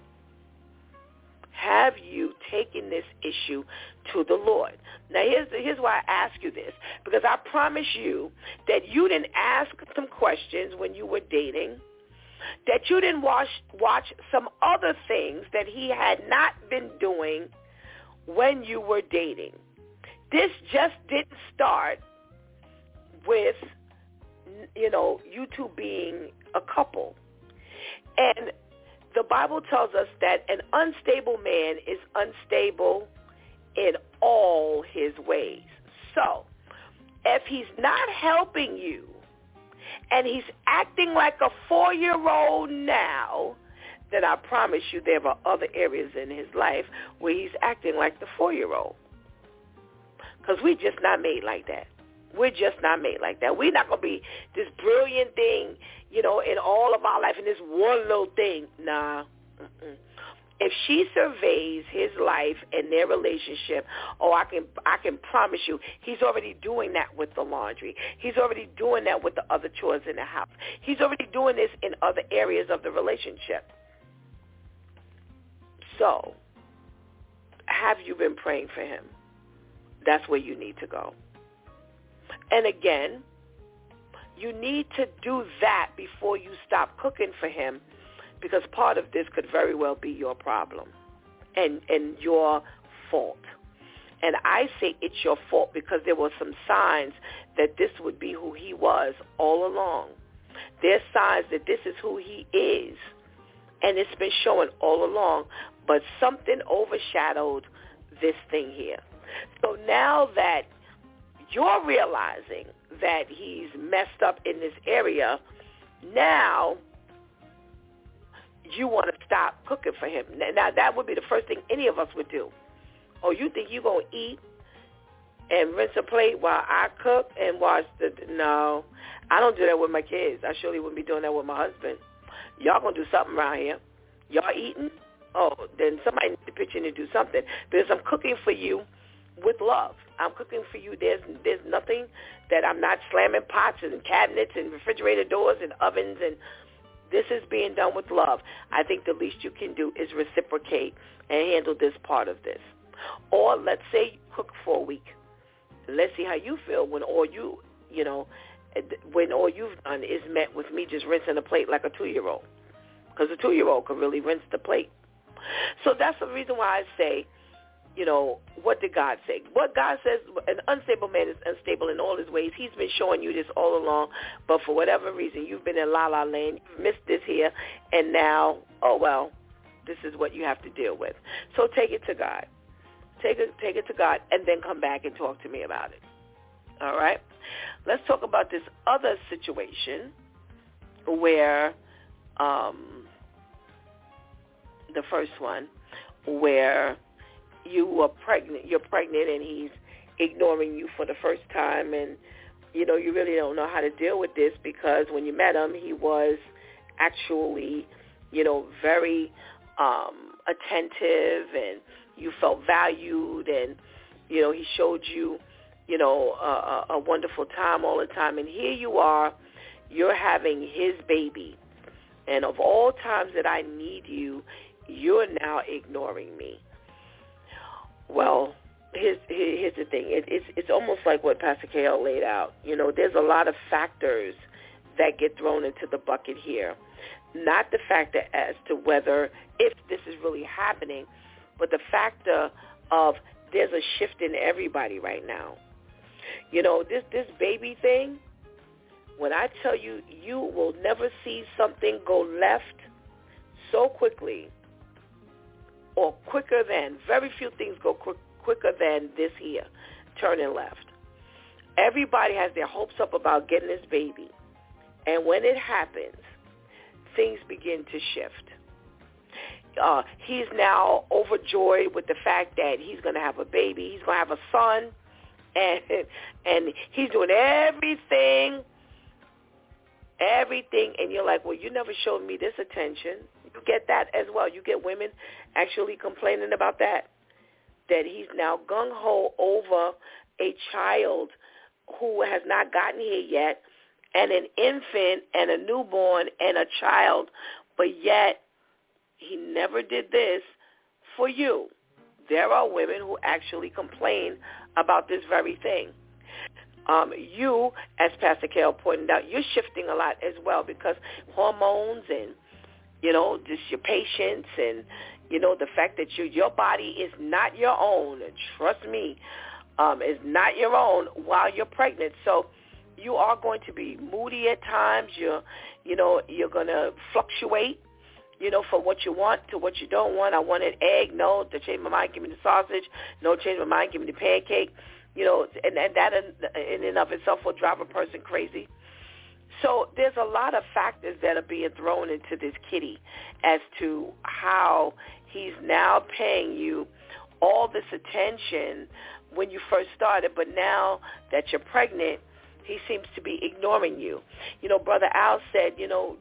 Have you taken this issue to the Lord? Now, here's, here's why I ask you this. Because I promise you that you didn't ask some questions when you were dating, that you didn't watch, watch some other things that he had not been doing when you were dating. This just didn't start with, you know, you two being a couple. And the Bible tells us that an unstable man is unstable in all his ways. So if he's not helping you and he's acting like a four-year-old now, then I promise you there are other areas in his life where he's acting like the four-year-old. Because we're just not made like that. We're just not made like that. We're not going to be this brilliant thing, you know, in all of our life, in this one little thing. Nah. Mm-mm. If she surveys his life and their relationship, oh, I can I can promise you, he's already doing that with the laundry. He's already doing that with the other chores in the house. He's already doing this in other areas of the relationship. So, have you been praying for him? That's where you need to go. And again, you need to do that before you stop cooking for him, because part of this could very well be your problem and, and your fault. And I say it's your fault because there were some signs that this would be who he was all along. There's signs that this is who he is, and it's been showing all along, but something overshadowed this thing here. So now that you're realizing that he's messed up in this area, now you want to stop cooking for him. Now, that would be the first thing any of us would do. Oh, you think you're going to eat and rinse a plate while I cook and watch the... No, I don't do that with my kids. I surely wouldn't be doing that with my husband. Y'all going to do something around here. Y'all eating? Oh, then somebody needs to pitch in and do something, because I'm cooking for you with love. I'm cooking for you. There's there's nothing that I'm not slamming pots and cabinets and refrigerator doors and ovens, and this is being done with love. I think the least you can do is reciprocate and handle this part of this. Or let's say you cook for a week. Let's see how you feel when all you, you know, when all you've done is met with me just rinsing a plate like a two-year-old. Because a two-year-old can really rinse the plate. So that's the reason why I say, you know, what did God say? What God says, an unstable man is unstable in all his ways. He's been showing you this all along, but for whatever reason, you've been in la-la land, you've missed this here, and now, oh, well, this is what you have to deal with. So take it to God. Take it, take it to God, and then come back and talk to me about it. All right? Let's talk about this other situation where um, the first one, where you were pregnant, you're pregnant, and he's ignoring you for the first time, and, you know, you really don't know how to deal with this, because when you met him, he was actually, you know, very um, attentive and you felt valued, and, you know, he showed you, you know, a, a wonderful time all the time. And here you are, you're having his baby. And of all times that I need you, you're now ignoring me. Well, here's, here's the thing. It, it's, it's almost like what Pastor K L laid out. You know, there's a lot of factors that get thrown into the bucket here. Not the factor as to whether, if this is really happening, but the factor of there's a shift in everybody right now. You know, this, this baby thing, when I tell you, you will never see something go left so quickly or quicker than, very few things go quick, quicker than this here, turning left. Everybody has their hopes up about getting this baby. And when it happens, things begin to shift. Uh, he's now overjoyed with the fact that he's going to have a baby. He's going to have a son, and and he's doing everything, everything. And you're like, well, you never showed me this attention. You get that as well. You get women actually complaining about that, that he's now gung-ho over a child who has not gotten here yet, and an infant and a newborn and a child, but yet he never did this for you. There are women who actually complain about this very thing. Um, you, as Pastor K L pointed out, you're shifting a lot as well because hormones and, you know, just your patience and, you know, the fact that you, your body is not your own. Trust me, um, is not your own while you're pregnant. So you are going to be moody at times. You're, you know, you're going to fluctuate, you know, from what you want to what you don't want. I wanted egg. No, to change my mind, give me the sausage. No, change my mind, give me the pancake. You know, and, and that in, in and of itself will drive a person crazy. So there's a lot of factors that are being thrown into this kitty as to how he's now paying you all this attention when you first started, but now that you're pregnant, he seems to be ignoring you. You know, Brother Al said, you know,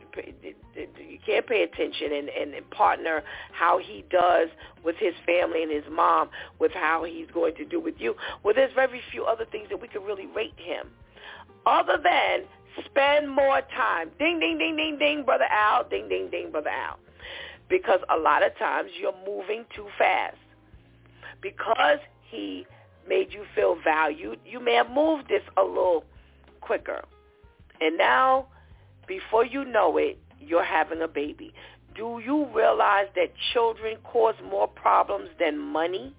you can't pay attention and, and, and partner how he does with his family and his mom with how he's going to do with you. Well, there's very few other things that we could really rate him other than spend more time. Ding, ding, ding, ding, ding, Brother Al. Ding, ding, ding, Brother Al. Because a lot of times you're moving too fast. Because he made you feel valued, you may have moved this a little quicker. And now, before you know it, you're having a baby. Do you realize that children cause more problems than money?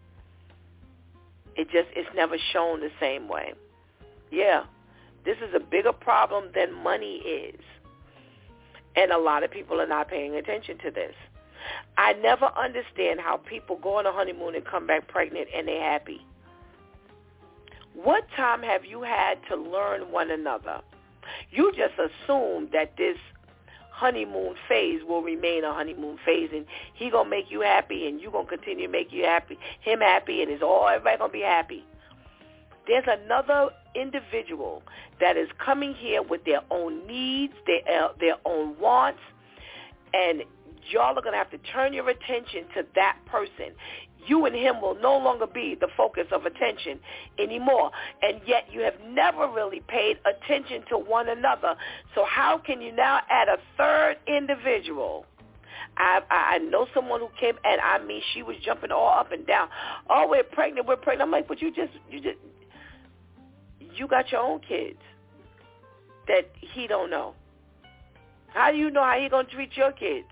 It just, it's never shown the same way. Yeah, this is a bigger problem than money is. And a lot of people are not paying attention to this. I never understand how people go on a honeymoon and come back pregnant and they're happy. What time have you had to learn one another? You just assume that this honeymoon phase will remain a honeymoon phase, and he gonna make you happy, and you gonna continue to make you happy, him happy, and it's all everybody gonna be happy. There's another individual that is coming here with their own needs, their uh, their own wants, and y'all are gonna have to turn your attention to that person. You and him will no longer be the focus of attention anymore. And yet you have never really paid attention to one another. So how can you now add a third individual? I, I know someone who came, and I mean, she was jumping all up and down. Oh, we're pregnant, we're pregnant. I'm like, but you just, you just, you got your own kids that he don't know. How do you know how he going to treat your kids?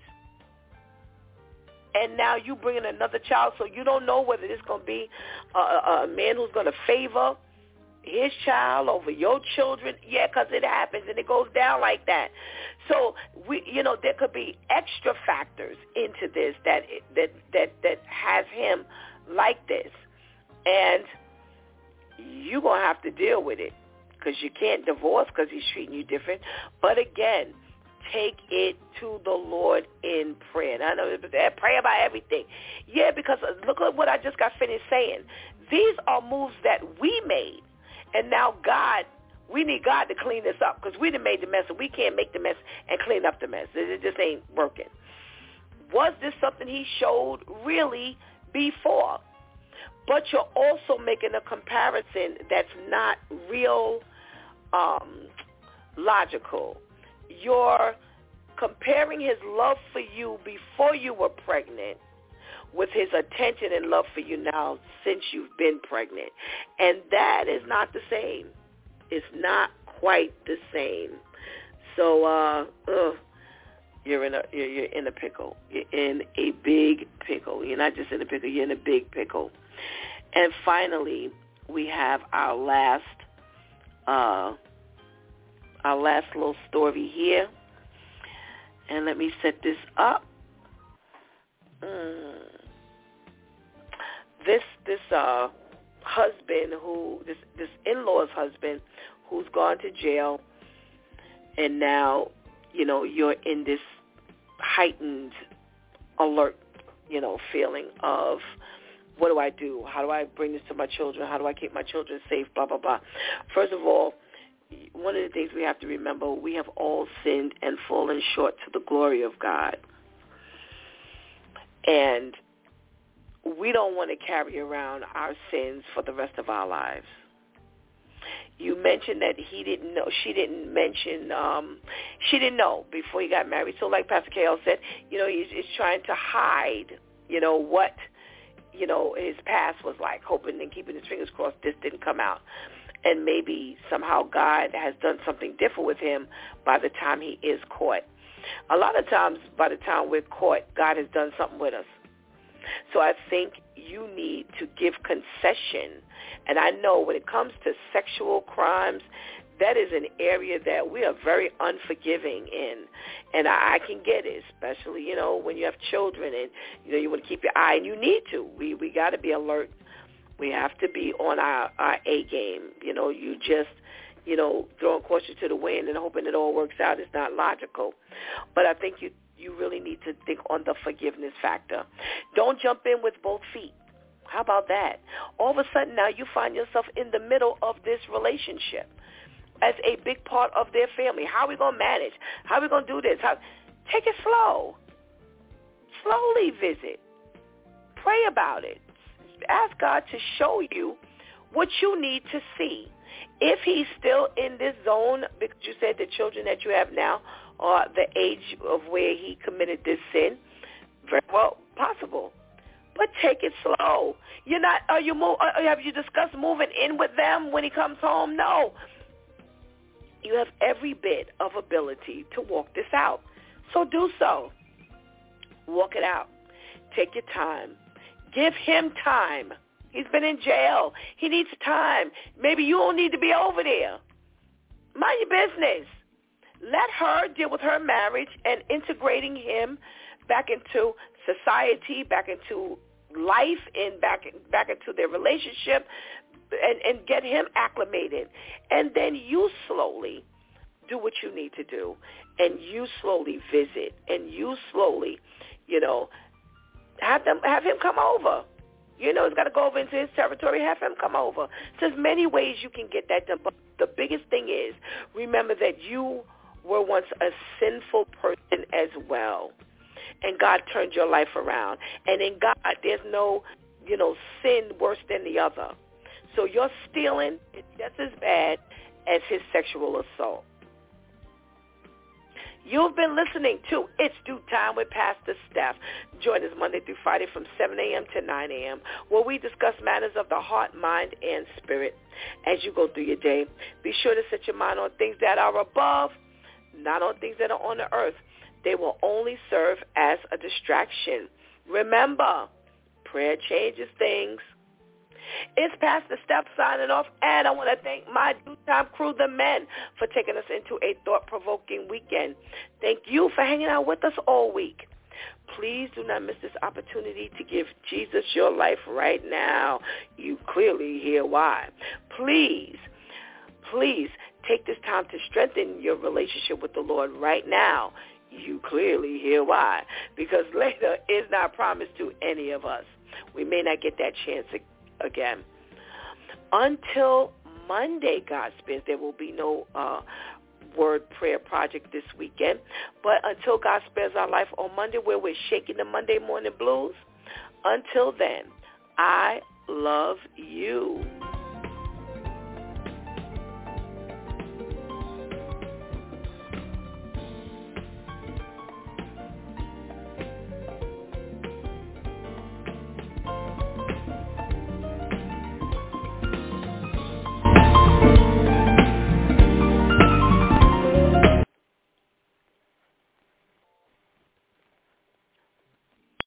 And now you bring in another child, so you don't know whether it's going to be a, a man who's going to favor his child over your children. Yeah, because it happens, and it goes down like that. So, we, you know, there could be extra factors into this that that that that has him like this. And you're going to have to deal with it because you can't divorce because he's treating you different. But again, take it to the Lord in prayer. And I know pray about everything. Yeah, because look at what I just got finished saying. These are moves that we made. And now God, we need God to clean this up because we done made the mess and we can't make the mess and clean up the mess. It just ain't working. Was this something he showed really before? But you're also making a comparison that's not real um, logical. You're comparing his love for you before you were pregnant with his attention and love for you now since you've been pregnant. And that is not the same. It's not quite the same. So, uh, ugh, you're in a you're, you're in a pickle. You're in a big pickle. You're not just in a pickle. You're in a big pickle. And finally, we have our last uh, our last little story here. And let me set this up. Mm. This this uh, husband who this this in-law's husband who's gone to jail, and now you know you're in this heightened alert, you know, feeling of what do I do? How do I bring this to my children? How do I keep my children safe? Blah blah blah. First of all, one of the things we have to remember, we have all sinned and fallen short to the glory of God. And we don't want to carry around our sins for the rest of our lives. You mentioned that he didn't know, she didn't mention, um, she didn't know before he got married. So like Pastor K L said, you know, he's, he's trying to hide, you know, what, you know, his past was like, hoping and keeping his fingers crossed this didn't come out. And maybe somehow God has done something different with him by the time he is caught. A lot of times by the time we're caught, God has done something with us. So I think you need to give concession. And I know when it comes to sexual crimes, that is an area that we are very unforgiving in. And I, I can get it, especially, you know, when you have children and, you know, you want to keep your eye, and you need to. We we got to be alert. We have to be on our, our A game. You know, you just, you know, throwing caution to the wind and hoping it all works out is not logical. But I think you you really need to think on the forgiveness factor. Don't jump in with both feet. How about that? All of a sudden now you find yourself in the middle of this relationship as a big part of their family. How are we going to manage? How are we going to do this? How, take it slow. Slowly visit. Pray about it. Ask God to show you what you need to see. If he's still in this zone, because you said the children that you have now are the age of where he committed this sin, very well possible. But take it slow. You're not. Are you move? Have you discussed moving in with them when he comes home? No. You have every bit of ability to walk this out. So do so. Walk it out. Take your time. Give him time. He's been in jail. He needs time. Maybe you don't need to be over there. Mind your business. Let her deal with her marriage and integrating him back into society, back into life, and back back into their relationship, and, and get him acclimated. And then you slowly do what you need to do, and you slowly visit, and you slowly, you know, have them have him come over. You know, he's got to go over into his territory. Have him come over. So there's many ways you can get that done. But the biggest thing is, remember that you were once a sinful person as well. And God turned your life around. And in God, there's no, you know, sin worse than the other. So your stealing is just as bad as his sexual assault. You've been listening to It's Due Time with Pastor Steph. Join us Monday through Friday from seven a.m. to nine a.m. where we discuss matters of the heart, mind, and spirit. As you go through your day, be sure to set your mind on things that are above, not on things that are on the earth. They will only serve as a distraction. Remember, prayer changes things. It's Pastor Steph signing off, and I want to thank my Due Time crew, the men, for taking us into a thought-provoking weekend. Thank you for hanging out with us all week. Please do not miss this opportunity to give Jesus your life right now. You clearly hear why. Please, please take this time to strengthen your relationship with the Lord right now. You clearly hear why. Because later is not promised to any of us. We may not get that chance again. Until Monday, God spins, there will be no uh, Word Prayer Project this weekend. But until God spares our life on Monday, where we're shaking the Monday morning blues, until then, I love you.